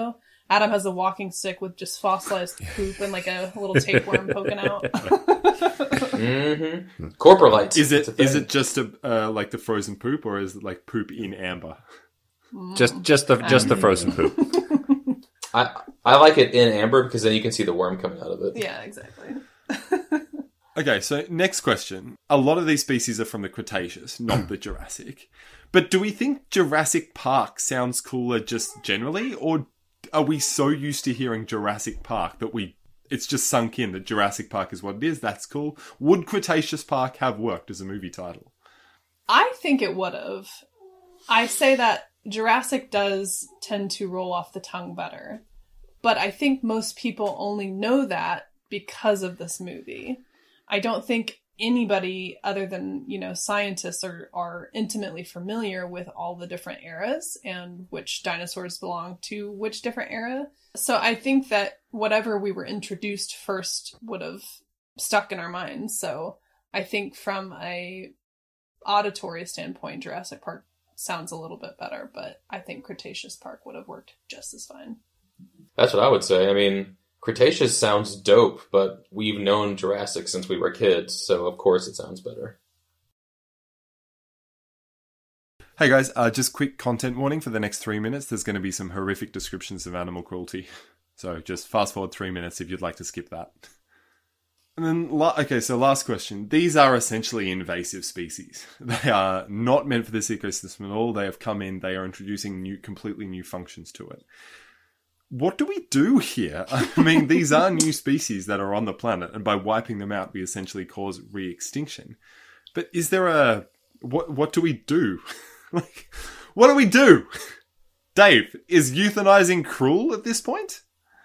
Adam has a walking stick with just fossilized poop and like a little tapeworm poking out. mm-hmm. Corporalites. Is it is it just a uh, like the frozen poop, or is it like poop in amber? Just just the just the frozen poop. I I like it in amber because then you can see the worm coming out of it. Yeah, exactly. Okay, so next question. A lot of these species are from the Cretaceous, not the Jurassic. But do we think Jurassic Park sounds cooler just generally, or are we so used to hearing Jurassic Park that we it's just sunk in that Jurassic Park is what it is? That's cool. Would Cretaceous Park have worked as a movie title? I think it would have. I say that Jurassic does tend to roll off the tongue better, but I think most people only know that because of this movie. I don't think anybody other than, you know, scientists are, are intimately familiar with all the different eras and which dinosaurs belong to which different era. So I think that whatever we were introduced first would have stuck in our minds. So I think from a auditory standpoint, Jurassic Park sounds a little bit better, but I think Cretaceous Park would have worked just as fine. That's what I would say. I mean, Cretaceous sounds dope, but we've known Jurassic since we were kids, so of course it sounds better. Hey guys, uh, just quick content warning for the next three minutes. There's going to be some horrific descriptions of animal cruelty. So just fast forward three minutes if you'd like to skip that. And then, la- okay, so last question. These are essentially invasive species. They are not meant for this ecosystem at all. They have come in, they are introducing new, completely new functions to it. What do we do here? I mean, these are new species that are on the planet, and by wiping them out, we essentially cause re-extinction. But is there a... What What do we do? Like, what do we do? Dave, is euthanizing cruel at this point?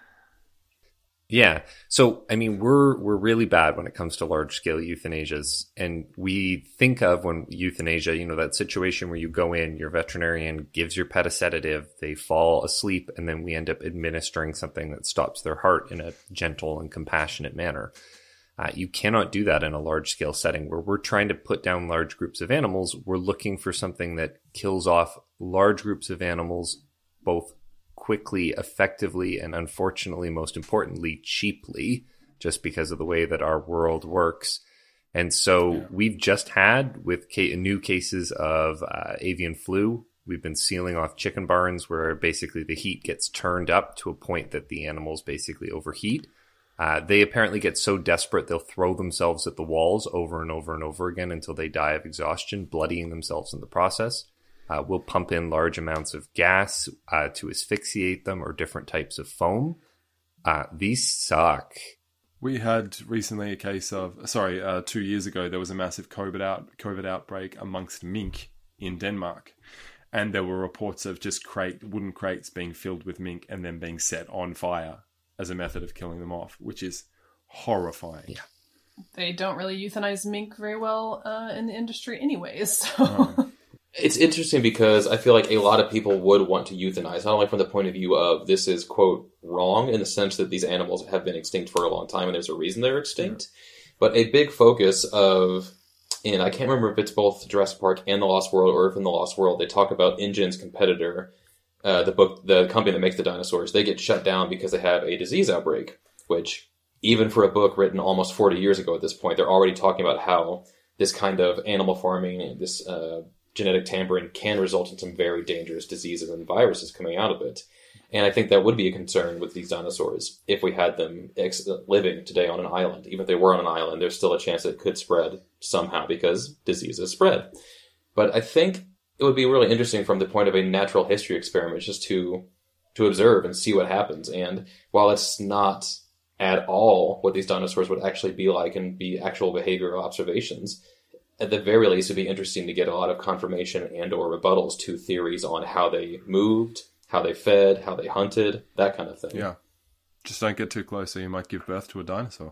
Yeah. So, I mean, we're we're really bad when it comes to large-scale euthanasias. And we think of when euthanasia, you know, that situation where you go in, your veterinarian gives your pet a sedative, they fall asleep, and then we end up administering something that stops their heart in a gentle and compassionate manner. Uh, you cannot do that in a large-scale setting where we're trying to put down large groups of animals. We're looking for something that kills off large groups of animals, both quickly, effectively, and unfortunately, most importantly, cheaply, just because of the way that our world works. And so yeah. we've just had, with ca- new cases of uh, avian flu, we've been sealing off chicken barns where basically the heat gets turned up to a point that the animals basically overheat. Uh, they apparently get so desperate they'll throw themselves at the walls over and over and over again until they die of exhaustion, bloodying themselves in the process. Uh, we'll pump in large amounts of gas uh, to asphyxiate them, or different types of foam. Uh, these suck. We had recently a case of, sorry, uh, two years ago, there was a massive COVID out COVID outbreak amongst mink in Denmark. And there were reports of just crate, wooden crates being filled with mink and then being set on fire as a method of killing them off, which is horrifying. Yeah. They don't really euthanize mink very well uh, in the industry anyways. So. Oh. It's interesting because I feel like a lot of people would want to euthanize, not only from the point of view of this is, quote, wrong in the sense that these animals have been extinct for a long time and there's a reason they're extinct, yeah. but a big focus of, and I can't remember if it's both Jurassic Park and The Lost World, or if in The Lost World they talk about InGen's competitor, uh, the book, the company that makes the dinosaurs. They get shut down because they have a disease outbreak, which even for a book written almost forty years ago at this point, they're already talking about how this kind of animal farming, this uh, genetic tampering can result in some very dangerous diseases and viruses coming out of it. And I think that would be a concern with these dinosaurs if we had them ex- living today on an island. Even if they were on an island, there's still a chance that it could spread somehow because diseases spread. But I think it would be really interesting from the point of a natural history experiment just to to observe and see what happens. And while it's not at all what these dinosaurs would actually be like and be actual behavioral observations, at the very least, it'd be interesting to get a lot of confirmation and or rebuttals to theories on how they moved, how they fed, how they hunted, that kind of thing. Yeah. Just don't get too close or you might give birth to a dinosaur.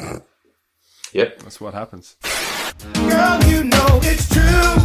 Yep. That's what happens. Girl, you know it's true.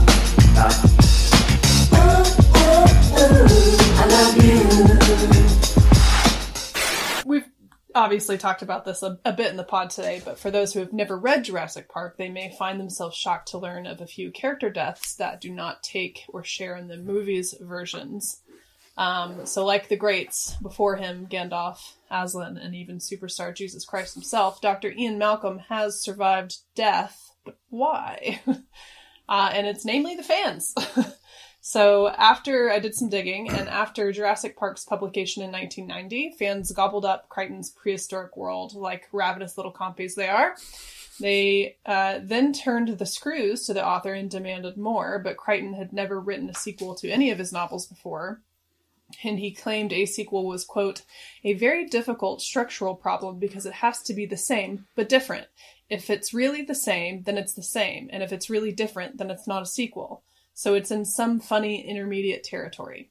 I love you. We've obviously talked about this a, a bit in the pod today, but for those who have never read Jurassic Park, they may find themselves shocked to learn of a few character deaths that do not take or share in the movies' versions. Um, so like the greats before him, Gandalf, Aslan, and even superstar Jesus Christ himself, Doctor Ian Malcolm has survived death. But why? uh, and it's namely the fans. So after I did some digging, and after Jurassic Park's publication in nineteen ninety, fans gobbled up Crichton's prehistoric world like ravenous little compies they are. They uh, then turned the screws to the author and demanded more, but Crichton had never written a sequel to any of his novels before. And he claimed a sequel was, quote, a very difficult structural problem because it has to be the same, but different. If it's really the same, then it's the same. And if it's really different, then it's not a sequel. So it's in some funny intermediate territory.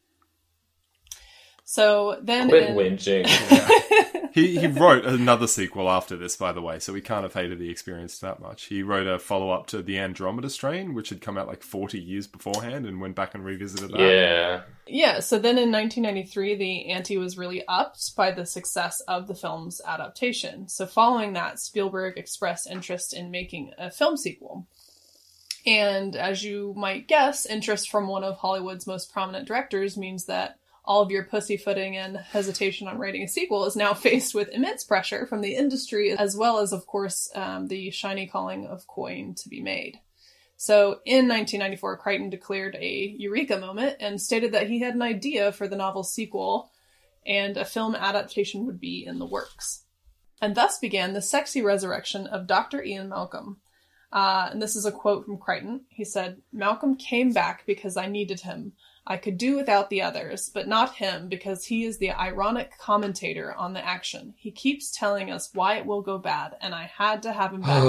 So then... Quit in... whinging. he, he wrote another sequel after this, by the way, so we can't have hated the experience that much. He wrote a follow-up to The Andromeda Strain, which had come out like forty years beforehand, and went back and revisited that. Yeah. Yeah, so then in nineteen ninety-three, the ante was really upped by the success of the film's adaptation. So following that, Spielberg expressed interest in making a film sequel. And as you might guess, interest from one of Hollywood's most prominent directors means that all of your pussyfooting and hesitation on writing a sequel is now faced with immense pressure from the industry, as well as, of course, um, the shiny calling of coin to be made. So in nineteen ninety-four, Crichton declared a eureka moment and stated that he had an idea for the novel's sequel and a film adaptation would be in the works. And thus began the sexy resurrection of Doctor Ian Malcolm. Uh, and this is a quote from Crichton. He said, "Malcolm came back because I needed him. I could do without the others, but not him because he is the ironic commentator on the action. He keeps telling us why it will go bad, and I had to have him back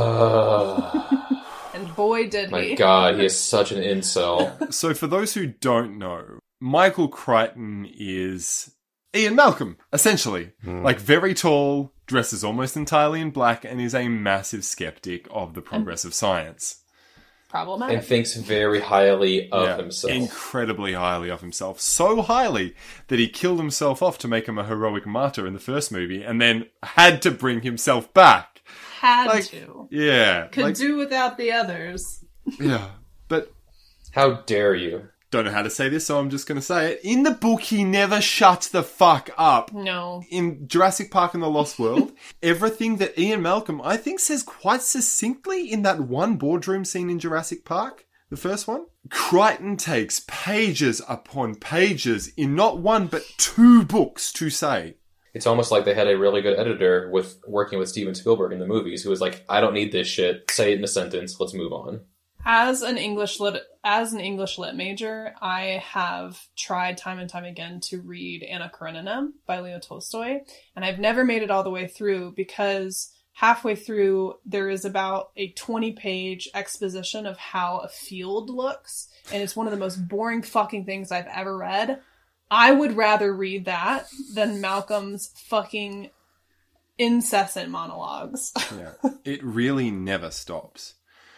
again." And boy, did My he. God, he is such an incel. So for those who don't know, Michael Crichton is Ian Malcolm, essentially. Mm. Like, very tall, dresses almost entirely in black, and is a massive skeptic of the progress of science. Problematic. And thinks very highly of Yeah, himself. incredibly highly of himself. So highly that he killed himself off to make him a heroic martyr in the first movie, and then had to bring himself back. Had Like, to. Yeah. Could like, do without the others. Yeah. But How dare you? don't know how to say this, so I'm just going to say it. In the book, he never shuts the fuck up. No. In Jurassic Park and the Lost World, everything that Ian Malcolm, I think, says quite succinctly in that one boardroom scene in Jurassic Park, the first one, Crichton takes pages upon pages in not one but two books to say. It's almost like they had a really good editor with working with Steven Spielberg in the movies who was like, I don't need this shit. Say it in a sentence. Let's move on. As an English lit, as an English lit major, I have tried time and time again to read Anna Karenina by Leo Tolstoy, and I've never made it all the way through because halfway through there is about a twenty page exposition of how a field looks, and it's one of the most boring fucking things I've ever read. I would rather read that than Malcolm's fucking incessant monologues. Yeah. It really never stops.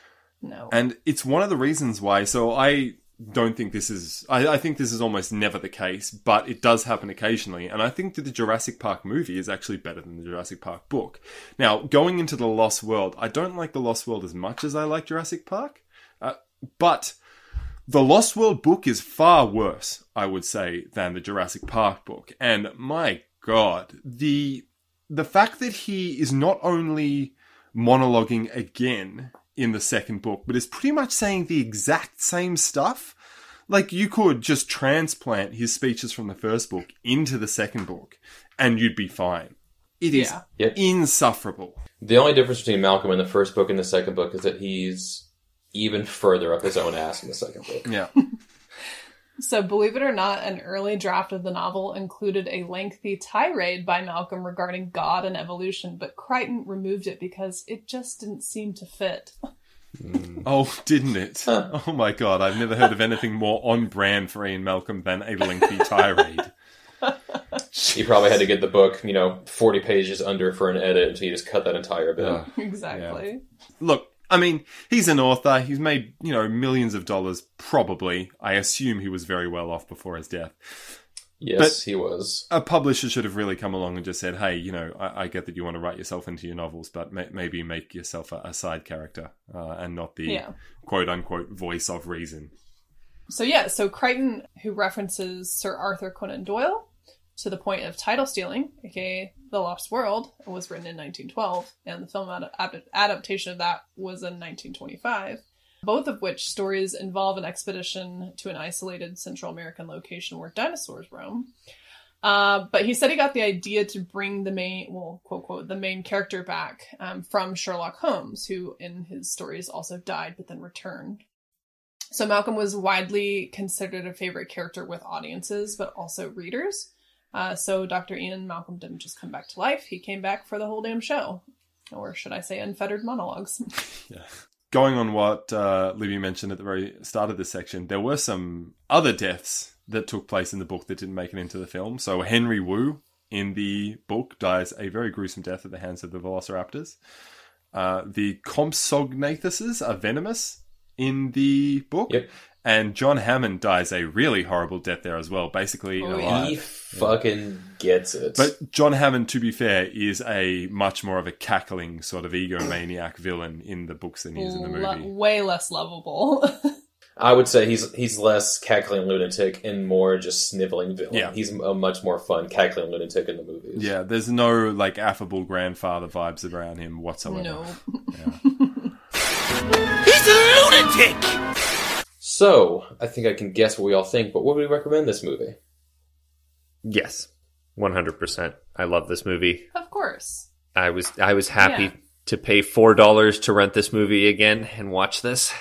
No. And it's one of the reasons why, so I don't think this is, I, I think this is almost never the case, but it does happen occasionally. And I think that the Jurassic Park movie is actually better than the Jurassic Park book. Now, going into The Lost World, I don't like The Lost World as much as I like Jurassic Park, uh, but the Lost World book is far worse, I would say, than the Jurassic Park book. And my God, the the fact that he is not only monologuing again in the second book, but is pretty much saying the exact same stuff. Like, you could just transplant his speeches from the first book into the second book, and you'd be fine. It is Yeah. Yep. insufferable. The only difference between Malcolm in the first book and the second book is that he's even further up his own ass in the second book. Yeah. So, believe it or not, an early draft of the novel included a lengthy tirade by Malcolm regarding God and evolution, but Crichton removed it because it just didn't seem to fit. Oh, didn't it? Oh my God, I've never heard of anything more on brand for Ian Malcolm than a lengthy tirade. He probably had to get the book, you know, forty pages under for an edit, so he just cut that entire bit. Ugh. Exactly. Look, I mean, he's an author. He's made, you know, millions of dollars, probably. I assume he was very well off before his death. Yes, But- he was. A publisher should have really come along and just said, hey, you know, I, I get that you want to write yourself into your novels, but may- maybe make yourself a, a side character uh, and not the Yeah. quote-unquote voice of reason. So yeah, so Crichton, who references Sir Arthur Conan Doyle to the point of title stealing, aka The Lost World, was written in nineteen twelve, and the film ad- ad- adaptation of that was in nineteen twenty-five. Both of which stories involve an expedition to an isolated Central American location where dinosaurs roam. Uh, but he said he got the idea to bring the main, well, quote, quote, the main character back um, from Sherlock Holmes, who in his stories also died but then returned. So Malcolm was widely considered a favorite character with audiences, but also readers. Uh, so Doctor Ian Malcolm didn't just come back to life. He came back for the whole damn show. Or should I say unfettered monologues. Yeah. Going on what uh, Libby mentioned at the very start of this section, there were some other deaths that took place in the book that didn't make it into the film. So Henry Wu in the book dies a very gruesome death at the hands of the Velociraptors. Uh, the Compsognathuses are venomous in the book. Yep. And John Hammond dies a really horrible death there as well, basically Oh, alive. He fucking gets it. But John Hammond, to be fair, is a much more of a cackling sort of egomaniac villain in the books than he is in the movie. Lo- way less lovable. I would say he's he's less cackling lunatic and more just sniveling villain. Yeah. He's a much more fun cackling lunatic in the movies. Yeah, there's no like affable grandfather vibes around him whatsoever. No. He's a lunatic! So, I think I can guess what we all think, but what would we recommend this movie? Yes, one hundred percent. I love this movie. Of course. I was I was happy Yeah. to pay four dollars to rent this movie again and watch this.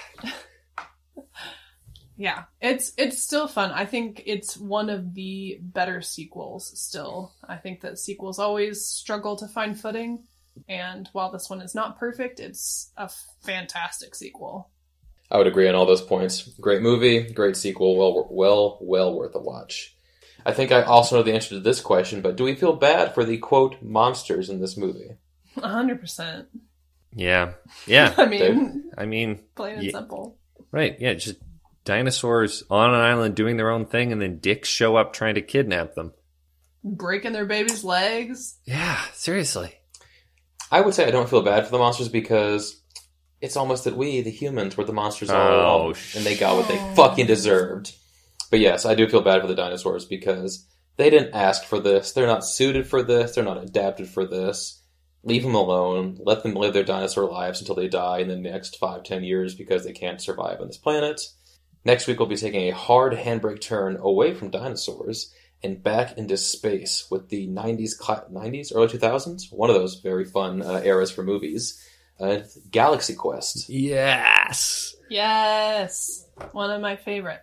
Yeah, it's it's still fun. I think it's one of the better sequels still. I think that sequels always struggle to find footing, and while this one is not perfect, it's a fantastic sequel. I would agree on all those points. Great movie, great sequel, well, well, well worth a watch. I think I also know the answer to this question, but do we feel bad for the, quote, monsters in this movie? A hundred percent. Yeah, yeah. I mean, I mean, plain and yeah, simple. right? Yeah, just dinosaurs on an island doing their own thing, and then dicks show up trying to kidnap them. Breaking their babies' legs. Yeah, seriously. I would say I don't feel bad for the monsters because it's almost that we, the humans, were the monsters all Oh, along, and they got what they fucking deserved. But yes, I do feel bad for the dinosaurs because they didn't ask for this. They're not suited for this. They're not adapted for this. Leave them alone. Let them live their dinosaur lives until they die in the next five, ten years because they can't survive on this planet. Next week, we'll be taking a hard handbrake turn away from dinosaurs and back into space with the nineties, nineties, early two thousands. One of those very fun uh, eras for movies. Uh, Galaxy Quest. Yes. Yes. One of my favorite.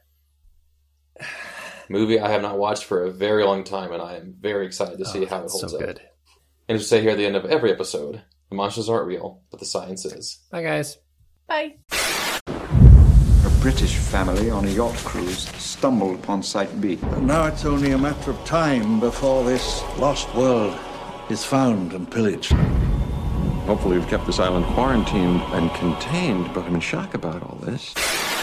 Movie I have not watched for a very long time, and I am very excited to see Oh, how it that's holds so up. good. And as we say here at the end of every episode, the monsters aren't real, but the science is. Bye, guys. Bye. A British family on a yacht cruise stumbled upon Site B. Now it's only a matter of time before this lost world is found and pillaged. Hopefully we've kept this island quarantined and contained, but I'm in shock about all this.